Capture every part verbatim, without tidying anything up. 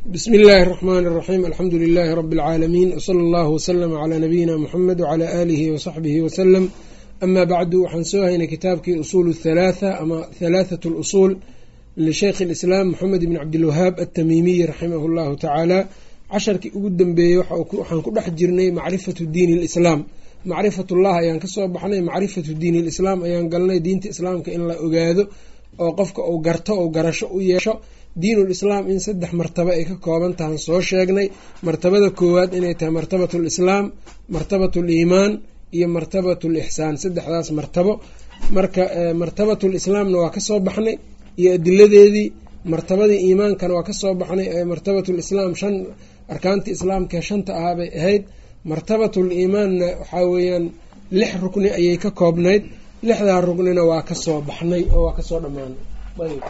بسم الله الرحمن الرحيم الحمد لله رب العالمين وصلى الله وسلم على نبينا محمد وعلى آله وصحبه وسلم أما بعد waxaan soo haynay kitaabkii usuul الثلاثة ama ثلاثة الأصول لشيخ الإسلام محمد بن عبد الوهاب التميمي رحمه الله تعالى casharkii ugu dambeeyey waxaan ku dhex jirnay macrifatu diin الإسلام macrifatullah ayaan kasoo baxnay macrifatu diin الإسلام ayaan galnay diinta islaamka in la ogaado oo qofka uu garto oo garasho u yeesho diinul islaam in saddex martabo ay ka kooban tahay soo sheegnay martabada koowaad inay tahay martabatul islaam martabatul iimaan iyo martabatul ihsaan saddexdaas martabo marka martabatul islaamna waa ka soo baxnay iyo adiladeedii martabadii iimaankana waa ka soo baxnay ee martabatul islaam shan arkaantii islaamka shanta ah bay ahayd martabatul iimaanna waxaa weeyaan lix rukni ayay ka koobnayd lixdaa ruknina waa ka soo baxnay oo waa ka soo dhammaanay ayb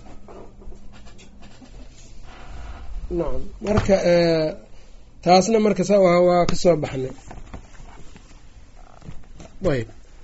nacam marka taasna marka sa waa ka soo baxnay ayb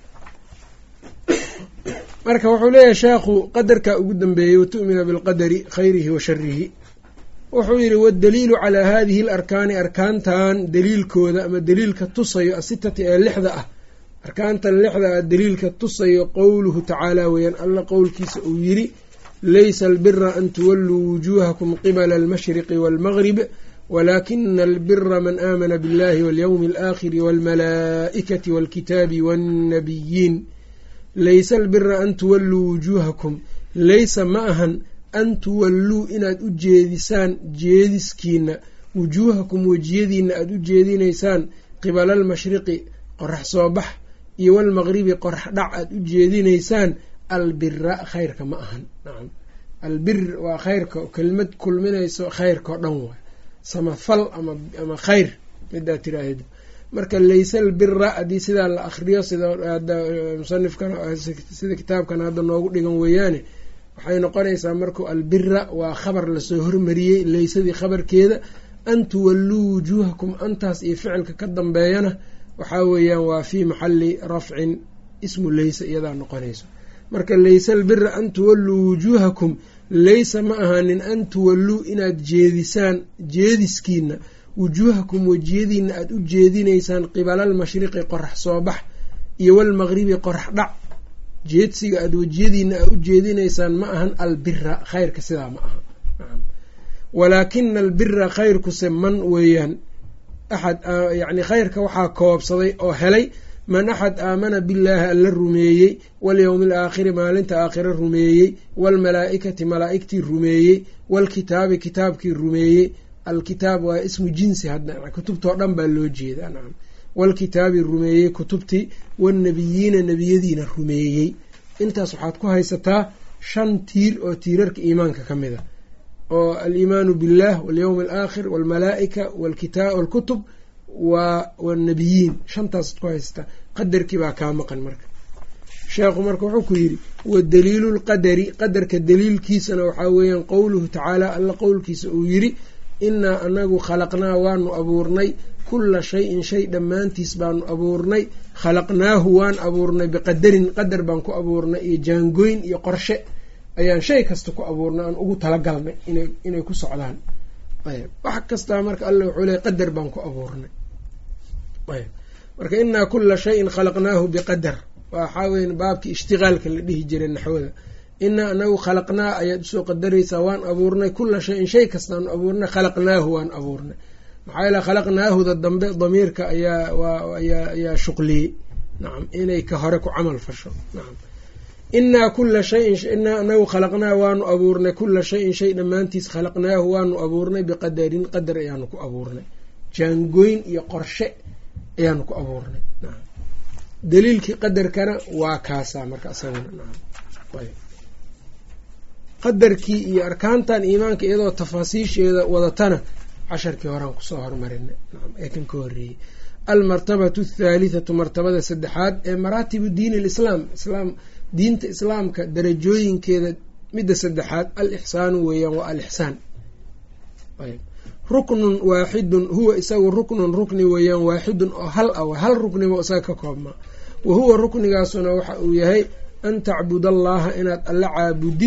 marka wuxuu leeyahay sheekhu qadarka ugu dambeeyey watu'mina bilqadari khayrihi wa sharihi wuxuu yidhi waddaliilu calaa haadihi alarkaani arkaantan daliilkooda ama daliilka tusayo asitati ee lixda ah arkaantan lixda ah daliilka tusayo qowluhu tacaala weeyaan alla qowlkiisa uu yidhi laysa albira an tuwalluu wujuuhakum qibala almashriqi waalmaghrib walaakina albira man aamana biاllahi walyowmi alaakhiri waalmalaa'ikati waalkitaabi waannabiyiin laysa albira an tuwalluu wujuuhakum laysa ma ahan an tuwalluu inaad u jeedisaan jeediskiina wujuuhakum wejiyadiina aada u jeedinaysaan qibala almashriqi qorax soo bax iyo waalmaqribi qorax dhac aada u jeedinaysaan albira khayrka ma ahan nacam albir waa khayrka kelmad kulminayso khayrka oo dhan waay samafal ama ama khayr midaa tiraahdo marka laysa albira haddii sidaa la akriyo sida musanifkan sida kitaabkan hadda noogu dhigan weeyaane waxay noqonaysaa markuu albira waa khabar lasoo hormariyey laysadii khabarkeeda an tuwalluu wujuuhakum antaas iyo ficilka ka dambeeyana waxaa weeyaan waa fii maxali rafcin ismu laysa iyadaa noqonayso marka laysa albira an tuwalluu wujuuhakum laysa ma ahaanin an tuwalluu inaad jeedisaan jeediskiina wujuuhakum wejiyadiina aada u jeedinaysaan qibala almashriqi qorax soo bax iyo walmaqribi qorax dhac jeedsiga aada wejiyadiina aad u jeedinaysaan ma ahan albira khayrka sidaa ma aha walaakina albira khayrkuse man weeyaan axad yacni khayrka waxaa koobsaday oo helay man axad aamana billaahi alla rumeeyey walyowmi alaakhiri maalinta aakhira rumeeyey waalmalaa'ikati malaa'igtii rumeeyey waalkitaabi kitaabkii rumeeyey alkitaab waa ismu jinsi hadda kutubtao dhan baa loo jeedaa nacam waalkitaabi rumeeyey kutubtii waannabiyiina nebiyadiina rumeeyey intaas waxaad ku haysataa shan tiir oo tiirarka iimaanka ka mid a oo aliimaanu billaah walyowmi alaakhir waalmalaa'ika waalkitaab waalkutub waa wanabiyiin shantaasaad ku haysataa qadarkii baa kaa maqan marka sheekhu marka wuxuu ku yidhi wadaliilu lqadari qadarka daliilkiisana waxaa weeyaan qowluhu tacaala alla qowlkiisa uu yidhi innaa anagu khalaqnaa waanu abuurnay kulla shayin shay dhammaantiis baanu abuurnay khalaqnaahu waan abuurnay biqadarin qadar baan ku abuurnay iyo jaangooyn iyo qorshe ayaan shay kasta ku abuurnay aan ugu talagalnay inay inay ku socdaan ayb wax kastaa marka alla wuxuu leey qadar baan ku abuurnay ayb marka innaa kulla shayin khalaqnaahu biqadar waxaa weya baabkii ishtiqaalka la dhihi jiray naxwada innaa anagu khalaqnaa ayaad usoo qadaraysaa waan abuurnay kulla shayin shay kastaanu abuurnay khalaqnaahu waan abuurnay maxaa yeele khalaqnaahuda dambe damiirka ayaa waa ayaa ayaa shuqliyey nacam inay ka hore ku camal fasho nacam innaa kulla shayin innaa anagu khalaqnaa waanu abuurnay kulla shayin shay dhammaantiis khalaqnaahu waanu abuurnay biqadarin qadar ayaanu ku abuurnay jaangooyn iyo qorshe ayaanu ku abuurnay nacam daliilkii qadarkana waa kaasaa marka isaguna nacam ayb qadarkii iyo arkaantan iimaanka iyadoo tafaasiisheeda wadatana casharkii horaan kusoo hormarinay nacam ee kan ka horreeyey almartabatu athaalithatu martabada saddexaad ee maraatibu diini alislaam islaam diinta islaamka darajooyinkeeda midda saddexaad al-ixsaanu weeyaan waa al-ixsaan ayb ruknun waaxidun huwa isagu ruknun rukni weeyaan waaxidun oo hal ah hal rukniba isaga ka koobmaa wa huwa ruknigaasuna waxa uu yahay an tacbud allaha inaad alla caabudid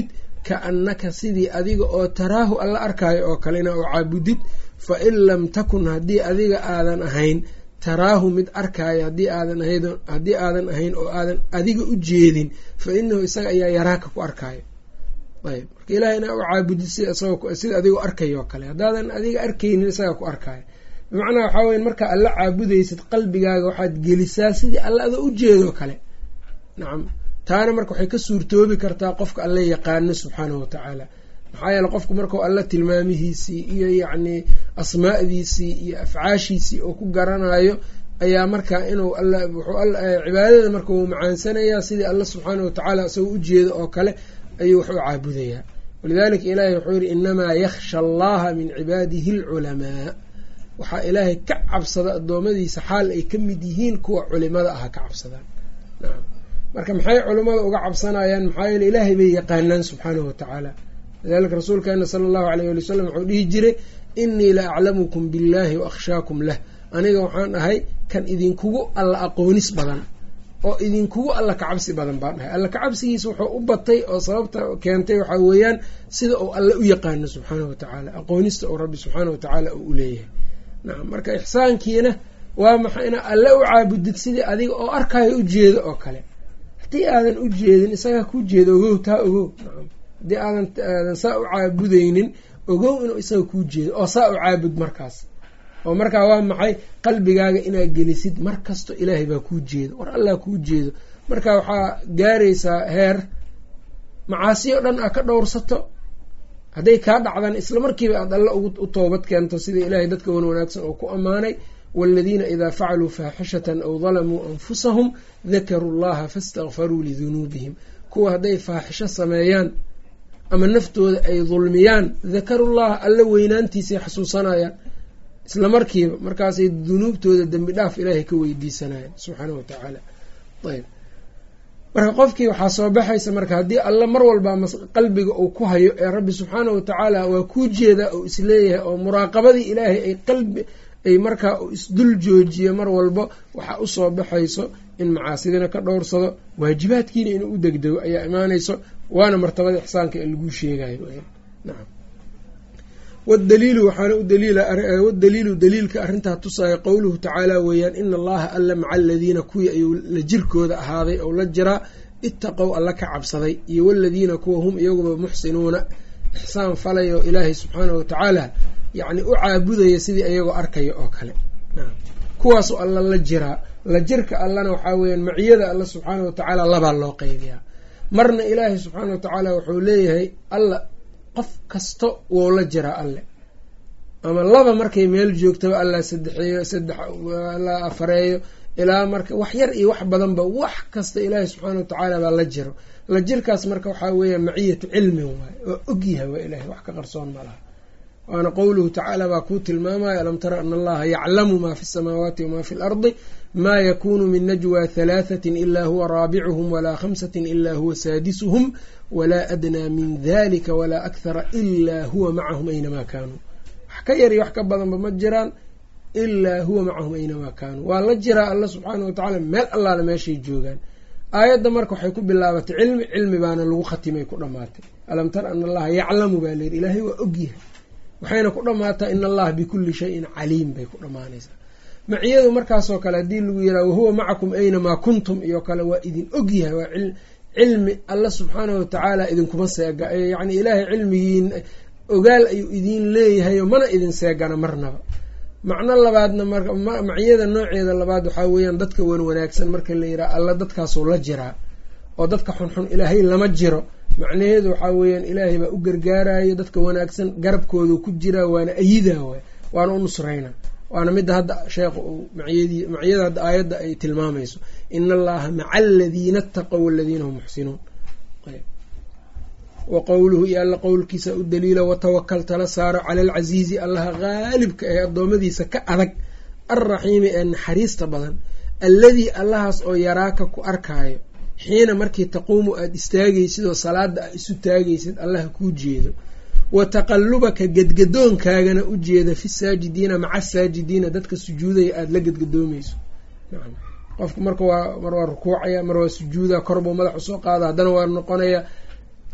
kaannaka sidii adiga oo taraahu alla arkaayo oo kale inaa u caabudid fa in lam takun haddii adiga aadan ahayn taraahu mid arkaayo haddii aadan ahayd haddii aadan ahayn oo aadan adiga u jeedin fa inahu isaga ayaa yaraaka ku arkaayo. ayb marka ilahay inaa u caabudid sida isagoo sida adigoo arkayo oo kale haddaadan adiga arkaynin isaga ku arkaayo. bimacnaa waxaa weya markaa alla caabudaysid qalbigaaga waxaad gelisaa sidii alla adoo u jeedoo kale. nacam taana marka waxay ka suurtoobi kartaa qofka alla yaqaano subxaanahu watacaala. maxaa yeele qofku markau alla tilmaamihiisii iyo yacnii asmaa'diisii iyo afcaashiisii oo ku garanayo ayaa markaa inuu alla wuxuu cibaadada marka uu macaansanayaa sidii alla subxaanahu watacaala isagoo u jeedo oo kale ayuu wax u caabudayaa. walidaalika ilaahay wuxuu yihi inamaa yakhsha allaha min cibaadihi alculamaa, waxaa ilaahay ka cabsada addoommadiisa xaal ay ka mid yihiin kuwa culimada aha ka cabsadaan. nacam marka maxay culimmada uga cabsanayaan? maxaa yeele ilaahay bay yaqaanaan subxaanahu watacaala. lidalika rasuulkeena sala allahu alayh ali wasalam wuxuu dhihi jiray inii la aclamukum billahi wa akhshaakum lah, aniga waxaan ahay kan idinkugu alla aqoonis badan oo idinkugu alla kacabsi badan baan ahay. alla kacabsigiisa wuxuu u batay oo sababta keentay waxaa weeyaan sida uu alle u yaqaano subxaanahu watacaala, aqoonista uu rabbi subxaanahu watacaala uu uleeyahay. nacam marka ixsaankiina waa maxay inaa alle u caabudid sidii adiga oo arkaayo u jeedo oo kale. haddii aadan u jeedin isagaa ku jeedo ogow, taa ogow. nacam haddii aadan aadan saa u caabudaynin ogow inuu isaga kuu jeedo oo saa u caabud markaas. oo markaa waa maxay qalbigaaga inaad gelisid mar kasto ilaahay baa kuu jeedo, war allah kuu jeedo. marka waxaa gaaraysaa heer macaasiyo dhan aa ka dhowrsato, hadday kaa dhacdaan isla markiiba aad alla u toobad keento sida ilaahay dadka wan wanaagsan oo ku ammaanay waaladiina idaa facaluu faaxishatan aw dalamuu anfusahum dakaruu llaha faistakfaruu lidunuubihim, kuwa hadday faaxisho sameeyaan ama naftooda ay dulmiyaan dakarullaha alla weynaantiisay xasuusanayaan isla markiiba, markaasay dunuubtooda dembi dhaaf ilaahay ka weydiisanayaan subxaanahu watacaala. ayb marka qofkii waxaa soo baxaysa marka haddii alla mar walba qalbiga uu ku hayo ee rabbi subxaanahu watacaala waa kuu jeeda oo isleeyahay oo muraaqabadii ilaahay ay qalbi ay markaa isdul joojiyo mar walba waxaa usoo baxayso in macaasidina ka dhowrsado, waajibaadkiina inuu u degdego ayaa imaanayso, waana martabada ixsaanka ee lagu sheegayo. nacam wadaliilu waxaana u daliila wadaliilu daliilka arrintaa tusaya qowluhu tacaala weeyaan ina allaha alla maca aladiina kuwii ayuu la jirkooda ahaaday ou la jiraa ittaqow alla ka cabsaday, iyo waladiina kuwa hum iyaguba muxsinuuna ixsaan falaya oo ilaahay subxaanahu watacaala yacni u caabudaya sidii iyagoo arkaya oo kale. kuwaasoo alla la jiraa, la jirka allana waxaa weeyaan maciyada alla subxaanahu watacaala labaa loo qeybiyaa. marna ilaahay subxaanahu watacaala wuxuu leeyahay alla qof kasto wou la jiraa alle, ama laba markay meel joogtaba alla saddexeeyo saddex la afareeyo ilaa marka wax yar iyo wax badanba wax kasta ilaahay subxaanahu watacaala baa la jiro. la jirkaas marka waxaa weeya maciyatu cilmin waaye, oo ogyahay waa ilahay, wax ka qarsoon ma laha. waana qowluhu tacaala baa kuu tilmaamaya alam tara ana allaha yaclamu ma fi الsamaawaati wama fi اlardi ma yakunu min najwa halaaثatin ila huwa raabicuhum walaa khamsatin ila huwa saadisuhum walaa adnaa min dalika walaa akhara ilaa huwa macahum aynamaa kaanuu. wax ka yar iyo wax ka badanba ma jiraan ilaa huwa macahum aynamaa kaanuu. waa la jiraa alla subxaanahu watacaala meel allaala meeshay joogaan. aayadda marka waxay ku bilaabatay cilmi, cilmi baana lagu khatimay ku dhammaatay. alam tara ana allaha yaclamu baa layidhi, ilaahay waa ogyahay. waxayna ku dhammaataa ina allaha bikulli shayin caliim bay ku dhammaanaysaa. maciyadu markaasoo kale haddii lagu yihaha wahuwa macakum aynamaa kuntum iyo kale waa idin ogyahay, waa cilmi alla subxaanahu watacaala idinkuma seega, yacni ilaahay cilmigiin ogaal ayuu idiin leeyahayo mana idin seegana marnaba. macno labaadna marka maciyada nooceeda labaad waxaa weeyaan dadka wan wanaagsan marka la yidhaha alla dadkaasoo la jiraa, oo dadka xunxun ilaahay lama jiro. macnaheedu waxaa weeyaan ilaahay baa u gargaarayo dadka wanaagsan, garabkoodu ku jiraa, waana ayidaa waay, waana u nusrayna. waana midda hadda sheekhu uu maciyadii maciyada hadda aayadda ay tilmaamayso ina allaha maca aladiina ataqow waladiina hum muxsinuun. wa qowluhu iyo alla qowlkiisa u daliila watawakal tala saaro cala alcasiizi allaha qaalibka ee addoommadiisa ka adag alraxiimi ee naxariista badan alladii allahaas oo yaraaka ku arkaayo xiina markii taquumu aada istaagaysid oo salaada aad isu taagaysid allaha kuu jeedo, wa taqallubaka gedgadoonkaagana u jeeda fi saajidiina maca saajidiina dadka sujuudaya aada la gedgadoomayso. qofku marka waa mar waa rukuucaya, mar waa sujuuda, korbuu madax usoo qaada, haddana waa noqonaya.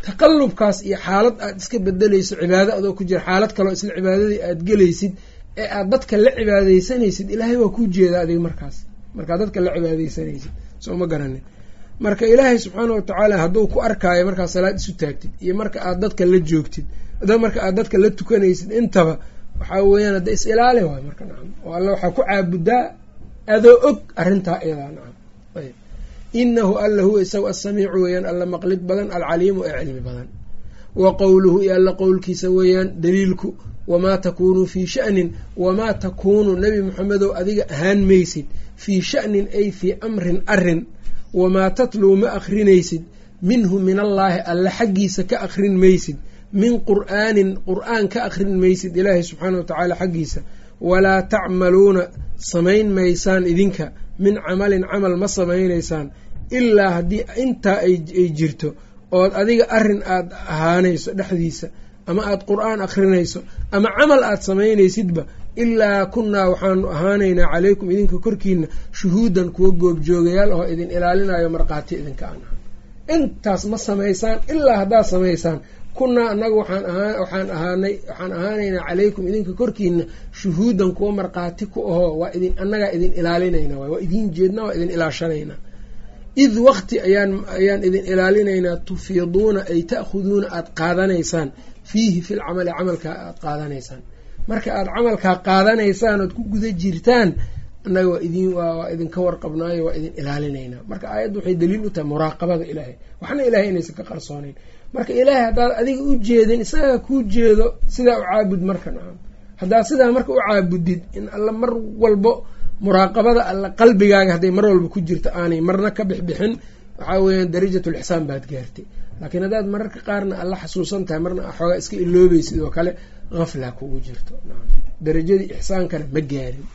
taqallubkaas iyo xaalad aad iska bedelayso cibaado adoo ku jira xaalad kaloo isla cibaadadii aad gelaysid ee aad dadka la cibaadaysanaysid ilaahay waa kuu jeedaa adiga markaas markaad dadka la cibaadaysanaysid soo ma garanin marka ilaahay subxaana watacaala hadduu ku arkaayo markaad salaad isu taagtid iyo marka aad dadka la joogtid marka aad dadka la tukanaysid intaba waxaa weeyaan hadda is ilaali waayo marka nacam oo alla waxaa ku caabudaa adoo og arrintaa iyadaa nacam ayb inahu alla huwa isaga asamiicu weeyaan alla maqlid badan alcaliimu ee cilmi badan wa qowluhu iyo alla qowlkiisa weeyaan daliilku wamaa takuunuu fii sha'nin wamaa takuunu nebi moxamedow adiga ahaan maysid fii sha'nin ay fii amrin arin wamaa tatluu ma akrinaysid minhu min allaahi alla xaggiisa ka akrin maysid min qur'aanin qur'aan ka akrin maysid ilaahay subxaana watacaala xaggiisa walaa tacmaluuna samayn maysaan idinka min camalin camal ma samaynaysaan ilaa haddii intaa ay jirto ood adiga arrin aad ahaanayso dhexdiisa ama aad qur'aan akrinayso ama camal aad samaynaysidba ilaa kunnaa waxaanu ahaanaynaa calaykum idinka korkiina shuhuudan kuwa goobjoogayaal oo idin ilaalinayo markhaati idinka aan ahaan intaas ma samaysaan ilaa haddaad samaysaan kunnaa annaga waxaan ahaa waxaan ahaanay waxaan ahaanaynaa calaykum idinka korkiina shuhuudan kuwa markhaati ku ahoo waa idin annagaa idin ilaalinayna waa idin jeednaa waa idin ilaashanaynaa id waqti ayaan ayaan idin ilaalinaynaa tufiiduuna ay ta'khuduuna aada qaadanaysaan fiihi fil camali camalkaa aada qaadanaysaan marka aada camalkaa qaadanaysaan ood ku guda jirtaan annaga waa idin waa idinka warqabnaayo waa idin ilaalinaynaa marka aayaddu waxay daliil u tahay muraaqabada ilaahay waxna ilaahay inaysan ka qarsoonayn marka ilaahay haddaad adiga u jeedin isagaa kuu jeedo sidaa u caabud marka nacam haddaad sidaa marka u caabudid in alla mar walbo muraaqabada alla qalbigaaga hadday mar walba ku jirto aanay marna ka bixbixin waxaa weeyaan darajatl ixsaan baad gaartay laakiin haddaad mararka qaarna alla xasuusan tahay marna xoogaa iska iloobay sidoo kale hafla kugu jirto darajadii ixsaankana ma gaarin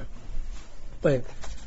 ayb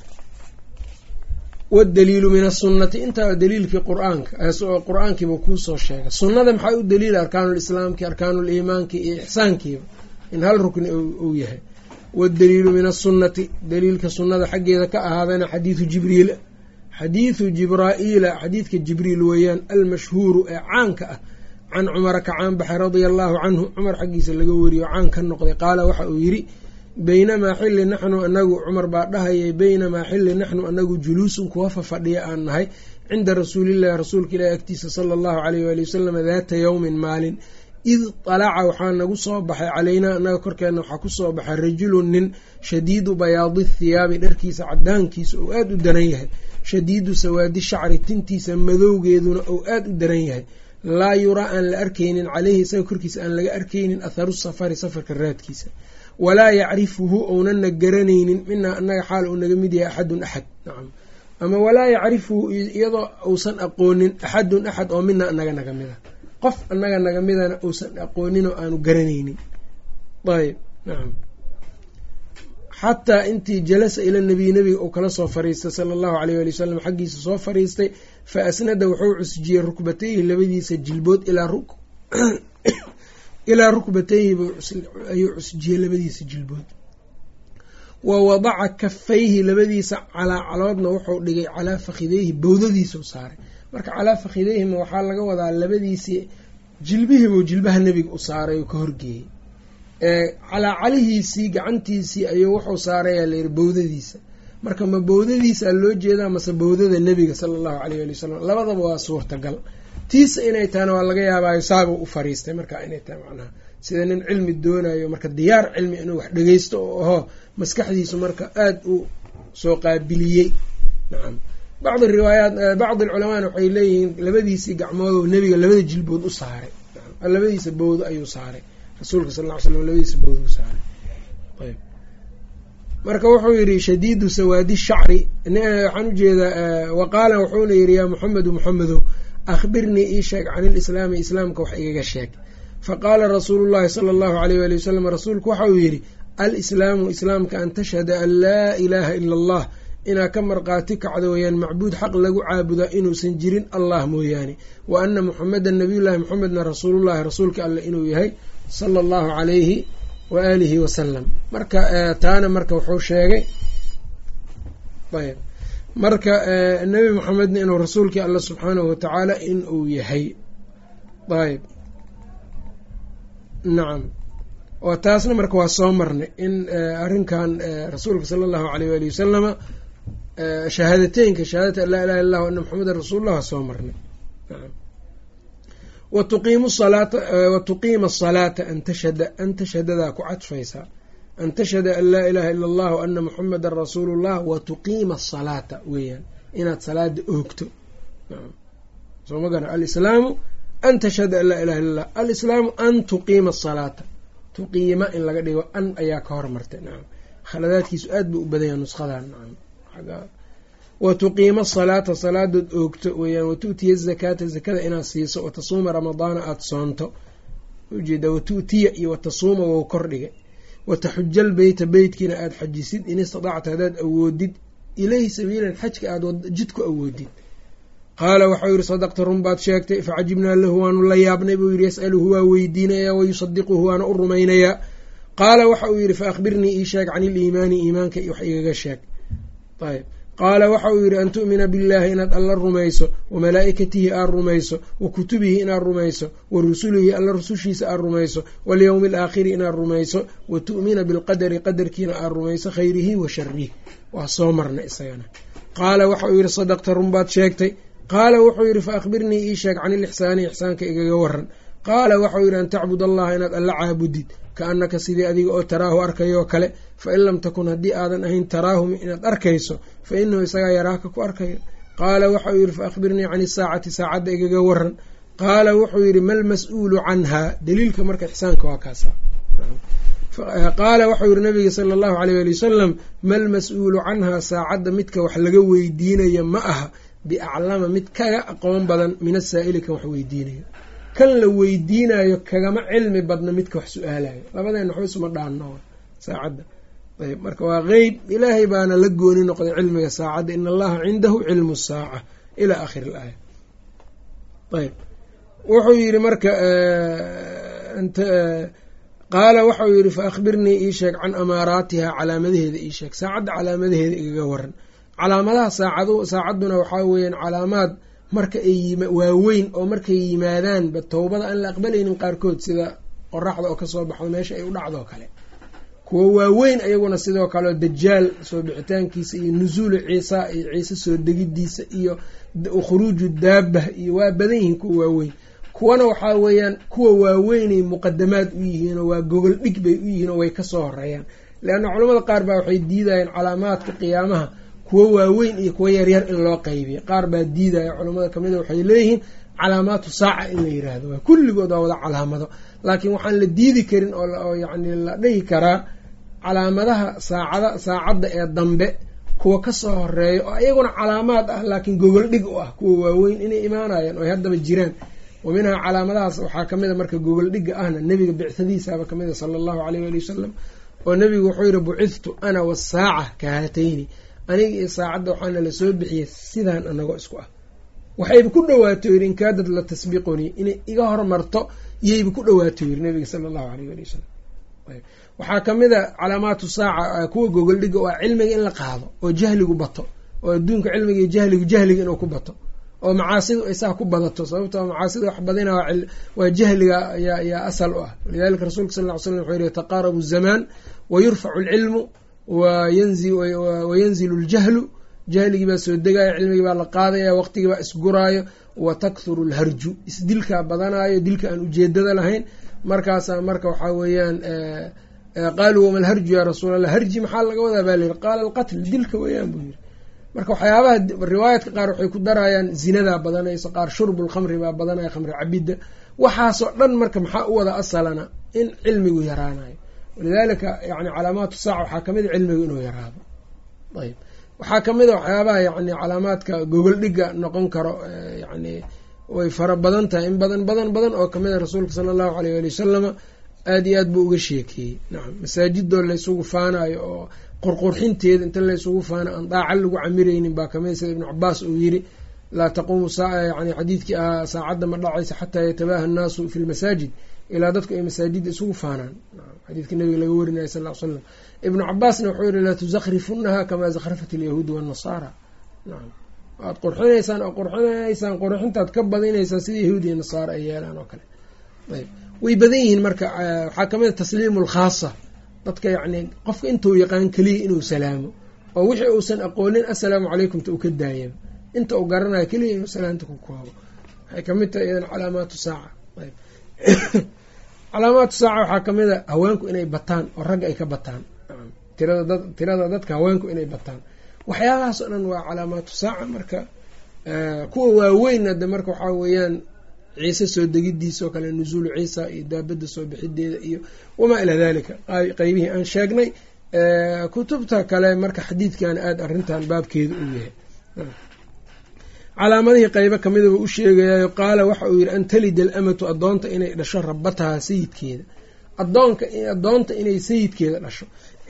wadaliilu min asunati intaa daliilkii qur-aanka qur-aankiiba kuusoo sheegay sunnada maxaa u daliila arkaanulislaamki arkaanuliimaanki iyo ixsaankiiba in hal rukni uu yahay wadaliilu min asunati daliilka sunnada xaggeeda ka ahaadana xadiidu jibriil xadiidu jibraa'iila xadiidka jibriil weeyaan almashhuuru ee caanka ah can cumara ka caan baxay radia allaahu canhu cumar xaggiisa laga wariyo caan ka noqday qaala waxa uu yidhi baynamaa xilli naxnu anagu cumar baa dhahayay baynamaa xilli naxnu anagu juluusun kuwa fafadhiya aan nahay cinda rasuulillahi rasuulka ilaahi agtiisa sala allahu caleyh waali wasalam daata yowmin maalin id talaca waxaa nagu soo baxay calaynaa annaga korkeenna waxaa kusoo baxay rajulun nin shadiidu bayaadi thiyaabi dharkiisa cadaankiisa ou aada u daran yahay shadiidu sawaadi shacri tintiisa madowgeeduna ou aada u daran yahay laa yuraa aan la arkaynin caleyhi isaga korkiisa aan laga arkaynin atharu safari safarka raadkiisa walaa yacrifuhu ounana garanaynin minaa annaga xaal uu naga mid yahay axadun axad nacam ama walaa yacrifuhu iyadoo uusan aqoonin axadun axad oo minaa annaga naga mida qof annaga naga midana uusan aqoonin oo aanu garanaynin ayb nacam xataa intii jalasa ila nabiy nabiga uu kala soo fariistay sala allahu aleyh waali wasalam xaggiisa soo fariistay fa asnada wuxuu cusjiyey rukbatayhi labadiisa jilbood ilaa rukbatayhi ayuu cusjiyey labadiisa jilbood wa wadaca kafayhi labadiisa calaacaloodna wuxuu dhigay calaa fakhideyhi bowdadiisau saaray marka calaa fakhideyhima waxaa laga wadaa labadiisii jilbihiibuu jilbaha nebiga u saaray oo ka horgeeyey calaacalihiisii gacantiisii ayuu wuxuu saarayaa layidhi bowdadiisa marka ma bowdadiisaa loo jeedaa mase bowdada nebiga sala allahu caleyh ali wasalam labadaba waa suurtagal tiisa inay tahana waa laga yaabaayo saabuu u fariistay marka inay tahay macnaha sida nin cilmi doonayo marka diyaar cilmi inuu wax dhageysto oo ahoo maskaxdiisu marka aada u soo qaabiliyey nacam bacdi riwaayaat bacdi alculamaana waxay leeyihiin labadiisii gacmoodou nebiga labada jilbood u saaray labadiisa bowdo ayuu saaray rasuulka sal ll ly slam labadiisa bowdu saaray ayb marka wuxuu yidhi shadiidu sawaadi shacri waxaan ujeedaa waqaala wuxuuna yidhi yaa muxamedu muxamedow akhbirnii ii sheeg can ilislaami islaamka wax igaga sheeg faqaala rasuulu llahi sala allahu aleyh waali wasalam rasuulku waxa uu yidhi alislaamu islaamka an tashhada an laa ilaaha ila allah inaa ka marqaati kacdo weyaan macbuud xaq lagu caabudaa inuusan jirin allah mooyaane wa ana muxamedan nabiyullaahi muxamedna rasuulullahi rasuulka alleh inuu yahay sala allahu calayhi wa aalihi wasalam marka taana marka wuxuu sheegay ayb marka nebi moxamedna inuu rasuulkii alla subxaanahu watacaala in uu yahay ayb nacam oo taasna marka waa soo marnay in arrinkan rasuulka sala allahu aleyh waali wasalama shahaadateynka shahaadata an laa ilaha illa hu ana maxamedan rasuulullah waa soo marnay wa tuqiimu salaata wa tuqiima asalaata an tashhada an tashhadadaa ku cadfaysaa an tashhada an laa ilaha ila allah wa ana muxamedan rasuulullah wa tuqiima asalaata weeyaan inaad salaada oogto soo ma garan alislaamu an tashhada an laa ilaha illa allah alislaamu an tuqiima asalaata tuqiima in laga dhigo an ayaa ka hormartay nacam khaladaadkiisu aad buu u badanya nusqadan nacam wa tuqiima asalaata salaadood oogto weeyaan wa tu'tiya azakaata zakada inaad siiso wa tasuuma ramadaana aada soonto ujeeda wa tu'tiya iyo wa tasuuma wou kordhigay wa taxujal beyta beytkiina aada xajisid in istadacta haddaad awoodid ilayhi sabiilan xajka aada jid ku awoodid qaala waxau yihi sadaqta run baad sheegtay facajibnaa lahu waanu la yaabnay buu yihi yas'aluhu waa weydiinayaa wayusadiquhu waana u rumaynayaa qaala waxa uu yihi fa akhbirnii ii sheeg can iliimaani iimaanka wax igaga sheeg ayb qaala waxa uu yihi an tu'mina billaahi inaad alla rumayso wa malaa'ikatihi aad rumayso wa kutubihi inaad rumayso wa rusulihi alla rusushiisa aad rumayso walyowmi alaakhiri inaad rumayso wa tu'mina bilqadari qadarkiina aad rumayso khayrihi wa sharihi waa soo marna isagana qaala waxa uu yihi sadaqta run baad sheegtay qaala wuxuu yidhi fa akhbirnii ii sheeg can ilixsaani ixsaanka igaga waran qaala waxau yidhi an tacbud allaha inaad alla caabudid ka annaka sidii adiga oo taraahu arkayoo kale fa in lam takun haddii aadan ahayn taraahum inaad arkayso fa inahu isagaa yaraaka ku arkayo qaala waxau yidhi fa akhbirnii can isaacati saacadda igaga waran qaala wuxuu yidhi mal mas-uulu canhaa daliilka marka ixsaanka waa kaasa qaala waxau yihi nabiga sala allahu aleyh ali wasalam mal mas-uulu canhaa saacadda midka wax laga weydiinaya ma aha biaclama mid kaga aqoon badan min asaa'ili kan wax weydiinayo kan la weydiinayo kagama cilmi badna midka wax su-aalayo labadeen waxba isuma dhaanno saacadda ayb marka waa qeyb ilaahay baana la gooni noqday cilmiga saacadda in allaha cindahu cilmu saaca ilaa aakhiri ilaaya ayb wuxuu yihi marka qaala waxau yihi fa akhbirnii ii sheeg can amaaraatiha calaamadaheeda ii sheeg saacadda calaamadaheeda igaga waran calaamadaha saacadu saacadduna waxaa weeyaan calaamaad marka ay waaweyn oo markay yimaadaanba towbada aan la aqbalaynin qaarkood sida qoraxda oo kasoo baxdo meesha ay u dhacdoo kale kuwa waaweyn ayaguna sidoo kaleo dajaal soo bixitaankiisa iyo nusuulu ciisa iyo ciise soo degidiisa iyo khuruuju daabah iyo waa badan yihiin kuwa waaweyn kuwana waxaa weeyaan kuwa waaweynay muqadamaad u yihiinoo waa gogol dhig bay u yihiin oo way kasoo horeeyaan leanna culamada qaar baa waxay diidayeen calaamaadka qiyaamaha kuwo waaweyn iyo kuwo yaryar in loo qaybiyo qaar baa diidaya culamada kamida waxay leeyihiin calaamaatu saaca in la yiraahdo waa kulligood waa wada calaamado laakiin waxaan la diidi karin oo yacni la dhihi karaa calaamadaha saacada saacadda ee dambe kuwa kasoo horeeya oo iyaguna calaamaad ah laakiin gogol dhig u ah kuwa waaweyn inay imaanayaan oo ay haddaba jiraan wa minhaa calaamadahaas waxaa kamid a marka gogol dhigga ahna nebiga bicthadiisaaba kamid a sala allahu aleyh waali wasalam oo nebigu wuxuu yihi bucithtu ana wasaaca kahatayni aniga iyo saacadda waxaana la soo bixiyey sidaan anagoo isku ah waxayba ku dhawaato yidhi inkaadad la tasbiqunii inay iga hormarto iyayba ku dhawaato yidhi nabiga sala allahu aleyh waali wasalam waxaa kamid a calaamaatu saaca kuwa gogol dhiga oo ah cilmiga in la qaado oo jahligu bato oo adduunka cilmiga iyo jahligu jahliga inuu ku bato oo macaasidu ay saa ku badato sababtoo macaasida wax badina waa jahliga yaa asal u ah walidalika rasuulka sal ll ly slam wuxuu yihi yataqaarabu zamaan wa yurfacu alcilmu wayanzilu ljahlu jahligii baa soo degaayo cilmigii baa la qaadaya waqtigii baa isguraayo wa takhuru lharju isdilkaa badanaayo dilka aan ujeedada lahayn markaasaa marka waxaa weeyaan qaaluu wama lharju yaa rasuul allah harji maxaa laga wadaa baa layidhi qaala alqatl dilka weeyaan buu yidhi marka waxyaabaha riwaayaadka qaar waxay ku darayaan zinadaa badanayso qaar shurbulkhamri baa badanaya khamri cabidda waxaasoo dhan marka maxaa u wada asalana in cilmigu yaraanayo walidaalika yani calaamaatu saaca waxaa kamid a cilmigu inuu yaraado ayb waxaa kamid a waxyaabaha yani calaamaadka gogol dhiga noqon karo yani way fara badan tahay in badan badan badan oo kamid a rasuulka sala allahu aleyh ali wasalama aada iyo aad buu uga sheekeeyey nacam masaajidoo laysugu faanayo oo qurqurxinteeda inta laysugu faano aan daaca lagu camireynin baa kamid sida ibnu cabaas uu yiri laa taquumu saa yani xadiidkii ah saacadda ma dhacaysa xataa yatabaaha annaasu fi lmasaajid ilaa dadku ay masaajidda isugu faanaan xadiidkii nabiga laga warinaya sal l slam ibnu cabaasna wuxuu yihi laa tuzakhrifunaha kamaa zakhrafat alyahuudu waannasaara nacam aad qurxinaysaan oo qurxinaysaan qurxintaad ka badinaysaan sida yahuud iyo nasaara ay yeelaan oo kale. ayb way badan yihiin marka waxaa kamid a tasliimul khaasa, dadka yacni qofka intuu yaqaan keliya inuu salaamo oo wixii uusan aqoonin assalaamu calaykumta uu ka daayaba, inta uu garanayo keliya inuu salaamta ku koobo. waxay kamid tahay iyadan calaamaatu saaca. ayb calaamaatu saaca waxaa kamid a haweenku inay bataan oo ragga ay ka bataan, tirada dad tirada dadka haweenku inay bataan. waxyaabahaas oo dhan waa calaamaatu saaca. marka kuwa waaweyn de marka waxaa weeyaan ciise soo degidiisa oo kale, nusuulu ciisa iyo daabadda soo bixideeda iyo wamaa ilaa dalika qeybihii aan sheegnay. kutubta kale marka xadiidkan aada arrintan baabkeeda uu yahay. calaamadihii qeybo kamidaba u sheegayayo qaala waxa uu yidhi an talida alamatu addoonta inay dhasho rabataha sayidkeeda, adoonka addoonta inay sayidkeeda dhasho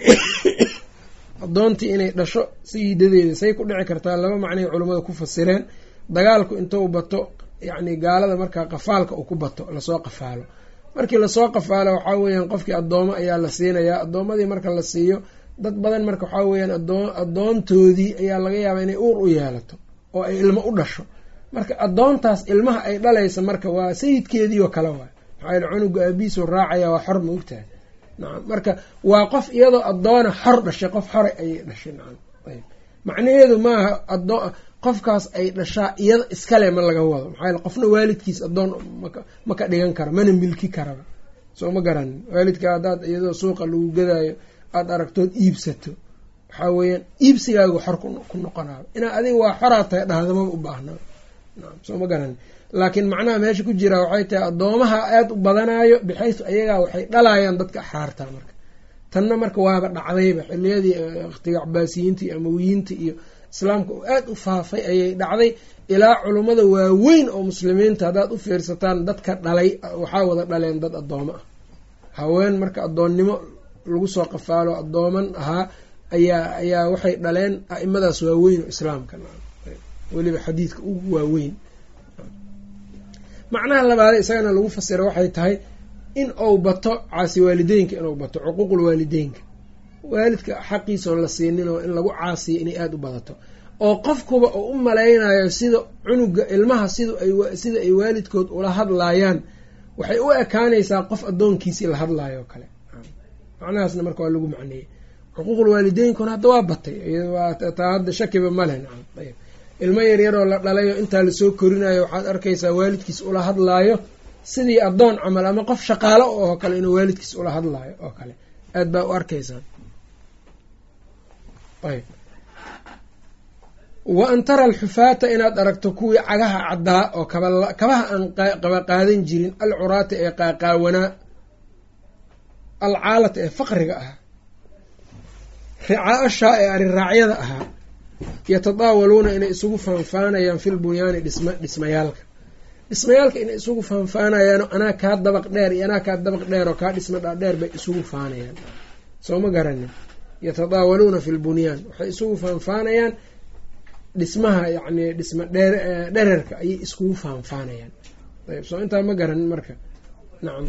addoontii inay dhasho sayidadeeda say ku dhici kartaa? laba macnay culammada ku fasireen. dagaalku intuu bato yacni gaalada markaa qafaalka uu ku bato lasoo qafaalo, markii lasoo qafaalo waxaa weeyaan qofkii addoomo ayaa la siinayaa. addoomadii marka la siiyo dad badan marka waxaa weeyaan adoo addoontoodii ayaa laga yaabaa inay uur u yeelato oo ay ilmo u dhasho. marka addoontaas ilmaha ay dhalaysa marka waa sayidkeedii oo kale waay, maxaa yaele cunuga aabihiisuu raacaya waa xor ma ogtahay. nacam marka waa qof iyadoo addoona xor dhashay, qof xoray ayay dhashay. nacam ayb macnaheedu maaha adoo qofkaas ay dhashaa iyada iskale ma laga wado, maxaa yaele qofna waalidkiis addoon ma ka dhigan karo, mana milki karaba. soo ma garanin waalidka haddaad iyadoo suuqa lagu gadaayo aada aragtood iibsato, waxaa weeyaan iibsigaagu xor ku noqonayo. inaa adiga waa xoraa tahay dhahdamaba u baahnaa. nacam soo ma garanin. laakiin macnaha meesha ku jira waxay tahay addoomaha aada u badanayo bixaysu ayagaa waxay dhalayaan dadka axraarta. marka tanna marka waaba dhacdayba xiliyadii waqtiga cabaasiyiinta iyo amawiyiinta iyo islaamka oo aada u faafay ayay dhacday, ilaa culummada waaweyn oo muslimiinta haddaad u fiirsataan dadka dhalay waxaa wada dhaleen dad addoomo ah. haween marka addoonnimo lagu soo qafaalo addooman ahaa ayaa ayaa waxay dhaleen a'imadaas waaweyn oo islaamka weliba xadiidka ugu waaweyn. macnaha labaad isagana lagu fasira waxay tahay in uu bato caasi waalideynka, inuu bato cuquuqul waalideynka, waalidka xaqiisaoo la siinin oo in lagu caasiyo inay aada u badato, oo qofkuba uu u malaynayo sida cunuga ilmaha sida ay sida ay waalidkood ula hadlaayaan waxay u ekaanaysaa qof addoonkiisii la hadlaayo oo kale. macnahaasna marka waa lagu macneeyey. xuquuqul waalideynkuna hadda waa batay, taa hadda shakiba maleh. nacam ayb ilmo yaryaroo la dhalayo intaa lasoo korinayo waxaad arkaysaa waalidkiis ula hadlaayo sidii addoon camal, ama qof shaqaalo oo kale inuu waalidkiis ula hadlaayo oo kale, aad baa u arkaysaa. ayb wa an tara alxufaata inaad aragto kuwii cagaha caddaa oo kaba kabaha aan qaba qaadan jirin, alcuraata ee qaaqaawanaa, alcaalata ee faqriga ahaa, ricaashaa ee ariraacyada ahaa, yatadaawaluuna inay isugu faanfaanayaan fil bunyaani dhisma dhismayaalka dhismayaalka inay isugu faanfaanayaano anaa kaa dabaq dheer iyo anaa kaa dabaq dheer oo kaa dhisma dhaadheer bay isugu faanayaan. soo ma garanin yatadaawaluuna fil bunyaan waxay isugu faanfaanayaan dhismaha yacni dhisma dheer dhererka ayay iskugu faanfaanayaan. ayb soo intaa ma garanin marka. nacam